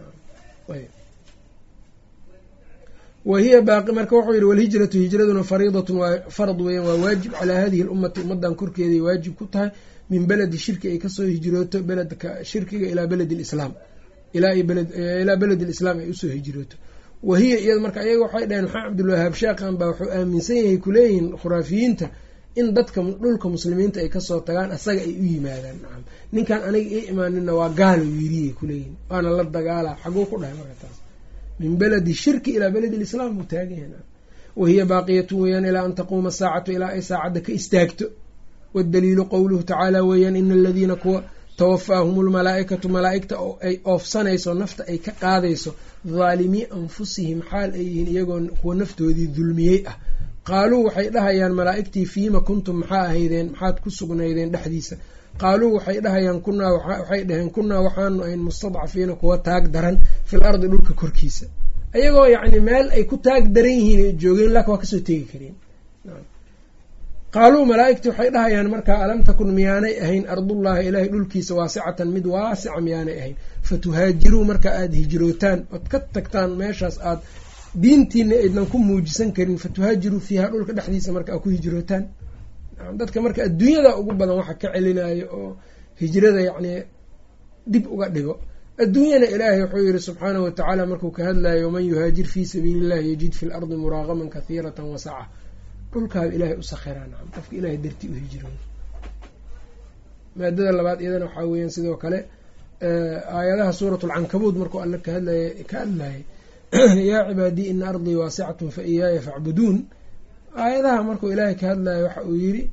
wahiya baaqi marka wuxuu yihi walhijratu hijraduna fariidatun waa farad weeyaan waa waajib calaa hadihi lummati ummadan korkeeday waajib ku tahay min beledi shirki ay kasoo hijrooto beledka shirkiga ilaa beledi lislaam ilaa beledi lislaam ay usoo hijrooto. wahiya iyada marka ayaga waxay dhaheen maxaa cabdulwahaab sheekhan baa wuxuu aaminsan yahay kuleeyihiin khuraafiyiinta in dadka dhulka muslimiinta ay kasoo tagaan asaga ay u yimaadaan. nacam ninkan aniga ii imaanina waa gaalo yiriyay kuleeyihin waana la dagaala xaguu ku dhahay marka taas min beledi shirki ilaa beledi lislaam buu taagayana. wahiya baaqiyatu weeyaan ilaa an taquuma saacatu ilaa ay saacadda ka istaagto. waddaliilu qowluhu tacaala weeyaan ina aladiina kuwa tawafaahum lmalaa-ikatu malaa-igta oo ay oofsanayso nafta ay ka qaadayso dhaalimii anfusihim xaal ay yihiin iyagoo kuwa naftoodii dulmiyey ah qaaluu waxay dhahayaan malaa-igtii fiima kuntum maxaa ahaydeen maxaad ku sugnaydeen dhexdiisa qaaluu waxay dhahayaan kunaa waxay dhaheen kunaa waxaanu ahayn mustadcafiina kuwa taag daran fil ardi dhulka korkiisa ayagoo yacni meel ay ku taag daran yihiin joogeen laakin waa kasoo tegi kareen. qaaluu malaa-igtii waxay dhahayaan markaa alam takun miyaanay ahayn ardullaahi ilaahay dhulkiisa waasicatan mid waasica miyaanay ahayn fatuhaajiruu markaa aada hijrootaan ood ka tagtaan meeshaas aad diintiina aydnan ku muujisan karin fatuhaajiruu fiiha dhulka dhexdiisa marka aad ku hijrootaan. dadka marka adduunyada ugu badan waxa ka celinayo oo hijrada yacni dib uga dhigo adduunyana ilaahay wuxuu yihi subxaanahu watacaala markuu ka hadlayo waman yuhaajir fii sabiili illahi yajid fi lardi muraaqaman kahiiratan wasaca dhulkaaba ilaahay u sakhiraa. nacam qofka ilaahay darti u hijrooyo. maadada labaad iyadana waxaa weeyaan sidoo kale aayadaha suurat lcankabuud markuu alle ka hadlay ka hadlayay yaa cibaadii ina ardii waasicatun fa iyaaya facbuduun aayadaha markuu ilaahay ka hadlayo waxa uu yiri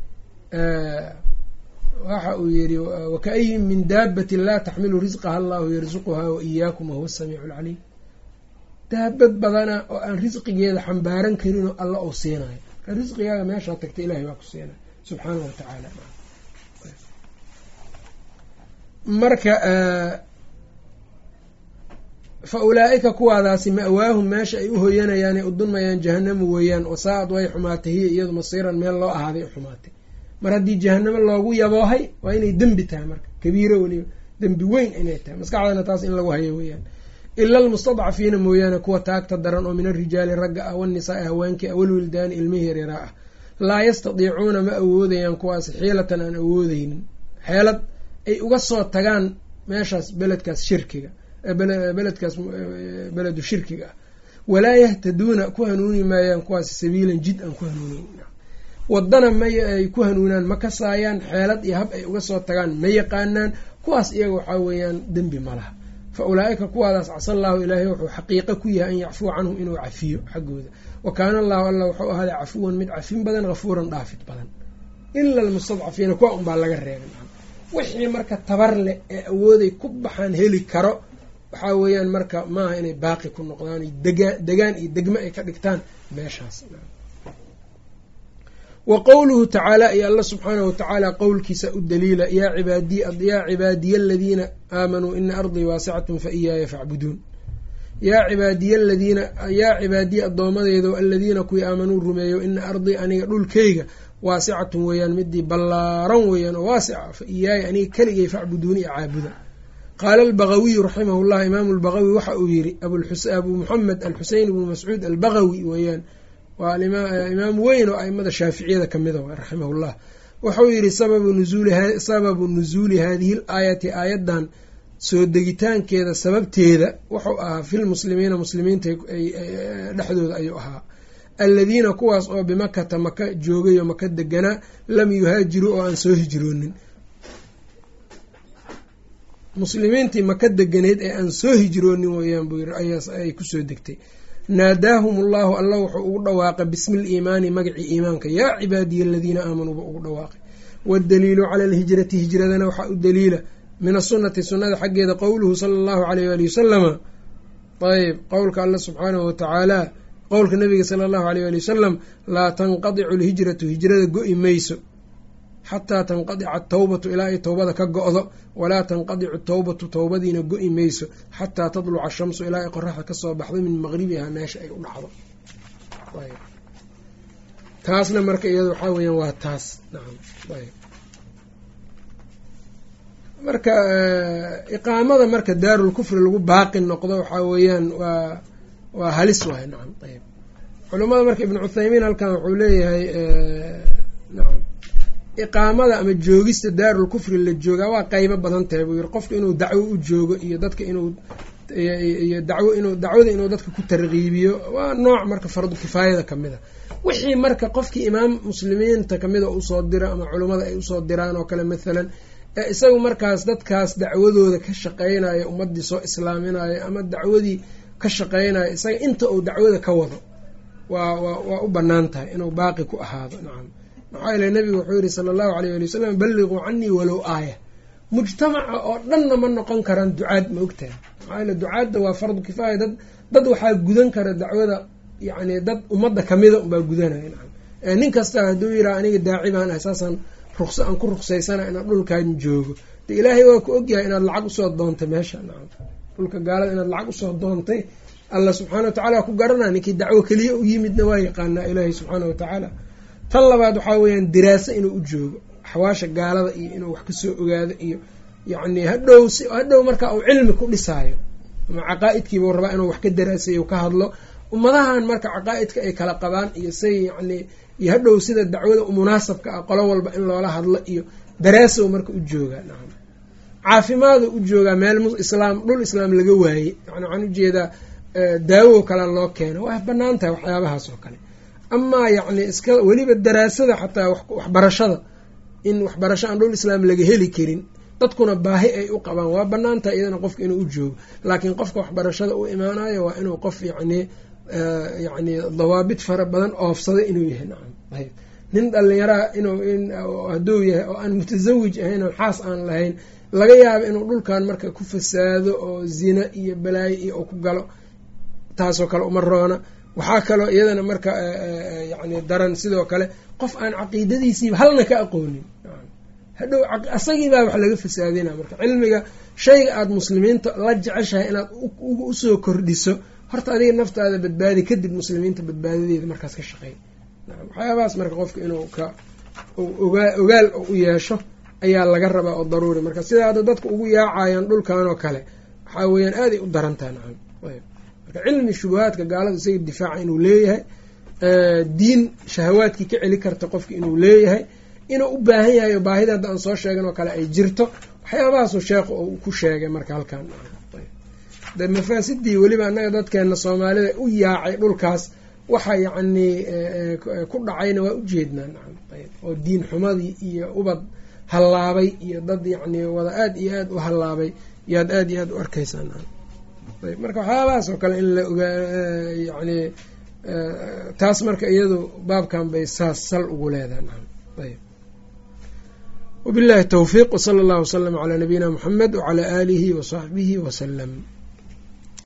waxa uu yidhi wakaayin min daabatin laa taxmilu risqaha allahu yarzuquhaa wa iyaakum wahuwa asamiicu alcaliim. daabad badana oo aan risqigeeda xambaaran karinoo alla uu siinayo risqigaaga meeshaa tagta ilahay waa ku siina subxaanahu watacaala. marka fa ulaa-ika kuwaadaasi ma-waahum meesha ay u hoyanayaanay u dulmayaan jahanamu weeyaan wasaa-ad way xumaatay hiya iyadu masiiran meel loo ahaaday u xumaatay. mar haddii jahanamo loogu yaboohay waa inay dembi tahay marka kabiiro weliba dembi weyn inay tahay maskaxdana taas in lagu hayo weeyaan. ila almustadcafiina mooyaane kuwa taagta daran oo min arijaali ragga ah wanisaa-i haweenkii ah walwildaani ilmihii yaraa ah laa yastadiicuuna ma awoodayaan kuwaasi xiilatan aan awoodeynin xeelad ay uga soo tagaan meeshaas beledkaas shirkiga beledkaas beledu shirkiga ah walaa yahtaduuna ku hanuuni maayaan kuwaasi sabiilan jid aan ku hanuuneyn wadana may ay ku hanuunaan ma kasaayaan xeelad iyo hab ay uga soo tagaan ma yaqaanaan kuwaas iyaga waxaa weeyaan dembi ma laha. fa ulaa-ika kuwaadaas casa allaahu ilaahay wuxuu xaqiiqo ku yahay an yacfuwa canhum inuu cafiyo xaggooda wa kaana allahu alla wuxuu ahaaday cafuwan mid cafin badan hafuuran dhaafid badan. ila almustadcafiina kuwa unbaa laga reebay wixii marka tabar leh ee awooday ku baxaan heli karo waxaa weeyaan marka maaha inay baaqi ku noqdaan degaan degaan iyo degmo ay ka dhigtaan meeshaas. wa qowluhu tacaala iyo alla subxaanahu watacaala qowlkiisa u daliila yaa cibaadiy yaa cibaadiya aladiina aamanuu ina ardii waasicatun fa iyaaya facbuduun. yaa cibaadiya aladiina yaa cibaadiya addoomadeedo aladiina kuwii aamanuu rumeeyo ina ardii aniga dhulkayga waasicatun weeyaan midii ballaaran weeyaan oo waasica fa iyaaya aniga keligay facbuduuni i caabuda. qaala albagawiyu raximahu llah imaamu albagawi waxa uu yihi abu muxamed alxusein ibnu mascuud albagawi weeyaan waa imaam weyn oo aimada shaaficiyada kamida w raximah llah wuxuu yihi sababu nuzuuli sababu nuzuuli hadihi l aayati aayadan soo degitaankeeda sababteeda wuxuu ahaa filmuslimiina muslimiinta dhexdooda ayuu ahaa aladiina kuwaas oo bimakata maka joogay oo maka deganaa lam yuhaajiruu oo aan soo hijroonin. muslimiintii maka deganeed ee aan soo hijroonin weyaan buu yiri ayay kusoo degtay. naadaahum ullahu alla wuxuu ugu dhawaaqay bismi liimaani magacii iimaanka yaa cibaadiya aladiina aamanuuba ugu dhawaaqay. waddaliilu cala alhijrati hijradana waxaa u daliila min asunati sunnada xaggeeda qowluhu sala allahu alayh waali wasalama ayb qowlka alla subxaanahu watacaala qowlka nabiga sala allahu alayh waali wasalam laa tanqadicu alhijratu hijrada go-i mayso xataa tanqadica atawbatu ilaa ay towbada ka go-do walaa tanqadicu tawbatu towbadiina go-i mayso xataa tadluca ashamsu ilaa ay qoraxda kasoo baxdo min maqribihaa meesha ay u dhacdo. taasna marka iyada waxaa weyaan waa taas nacam ayb marka iqaamada marka daarul kufri lagu baaqi noqdo waxaa weeyaan waa waa halis waay nacam ayb culamada marka ibnu cuthaymiin halkan wuxuu leeyahay nacam iqaamada ama joogista daarul kufri la joogaa waa qeybo badan tahay buu yiri qofka inuu dacwo u joogo iyo dadka inuu iyo dacwo inuu dacwada inuu dadka ku tarqiibiyo waa nooc marka fardu kifaayada kamid a wixii marka qofkii imaam muslimiinta kamid a usoo dira ama culimmada ay usoo diraan oo kale mathalan ee isagu markaas dadkaas dacwadooda ka shaqeynayo ummadii soo islaaminayo ama dacwadii ka shaqeynayo isaga inta uu dacwada ka wado waa waa waa u banaan tahay inuu baaqi ku ahaado nacam maxaa yeele nabigu wuxuu yihi sala allahu alayh ali wasalam balliquu canii walow aaya mujtamaca oo dhanna ma noqon karaan ducaad ma ogtahay maxaa yeele ducaadda waa fardu kifaaya dad dad waxaa gudan kara dacwada yacni dad ummadda kamida unbaa gudanaya nacam nin kasta hadduu yiraa aniga daaci baan ahay saasaan ruqsa aan ku ruqsaysana inaad dhulkaan joogo de ilaahay waa ku ogyahay inaad lacag usoo doontay meesha nacam dhulka gaalada inaad lacag usoo doontay allah subxaana wa tacaala ku garanaa ninkii dacwo keliya u yimidna waa yaqaanaa ilaahay subxaana wa tacaala tan labaad waxaa weeyaan diraaso inuu u joogo axwaasha gaalada iyo inuu wax kasoo ogaado iyo yacni hadhow si hadhow markaa uu cilmi ku dhisaayo ama caqaa'idkiibuu rabaa inuu wax ka daraasayo ka hadlo ummadahan marka caqaa'idka ay kala qabaan iyo say yacni iyo hadhow sida dacwada munaasabka ah qolo walba in loola hadlo iyo daraasow marka u joogaa nacam caafimaadu u joogaa meel islaam dhul islaam laga waayey yani waxaan ujeedaa daawo kale loo keeno waa banaan tahay waxyaabahaas oo kale amaa yacni iska weliba daraasada xataa waxbarashada in waxbarasho aan dhul islaam laga heli karin dadkuna baahi ay u qabaan waa banaan tahay iyadana qofka inuu u joogo laakiin qofka waxbarashada u imaanayo waa inuu qof yacni yacni dawaabit fara badan oofsada inuu yahay nacam ayb nin dhalinyaraa inuu hadduu yahay oo aan mutasawij ahayn oo xaas aan lahayn laga yaabo inuu dhulkan marka ku fasaado oo zina iyo balaayo iyo ku galo taasoo kale uma roona waxaa kaloo iyadana marka yacni daran sidoo kale qof aan caqiidadiisiiba halna ka aqoonin hadhow asagiibaa wax laga fasaadina marka cilmiga shayga aada muslimiinta la jeceshahay inaad usoo kordhiso horta adiga naftaada badbaadi kadib muslimiinta badbaadadeeda markaas ka shaqeey waxyaabahaas marka qofka inuu ka ogaa ogaal u yeesho ayaa laga rabaa oo daruuri marka sida hadda dadka ugu yaacayaan dhulkan oo kale waxaa weeyaan aaday u darantaha nacam marka cilmi shubahaadka gaalada isaga difaaca inuu leeyahay diin shahawaadkii ka celi karta qofka inuu leeyahay inuu u baahan yahay oo baahida hadda aan soo sheegan oo kale ay jirto waxyaabahaasuu sheekhu uu ku sheegay marka halkan de mafaasidii weliba annaga dadkeena soomaalida u yaacay dhulkaas waxa yacni ku dhacayna waa ujeednaa nacam oo diin xumadii iyo ubad hallaabay iyo dad yacni wada aada iyo aada u hallaabay yaad aada iyo aada u arkaysaa nacam ayb marka waxyaabahaas oo kale in la ogaa yacni taas marka iyadu baabkan bay saas sal ugu leedahay nacam ayb wabillahi tawfiiq wsala allahu wasalam calaa nabiyina muxamed wacalaa aalihi wasaxbihi wasalam.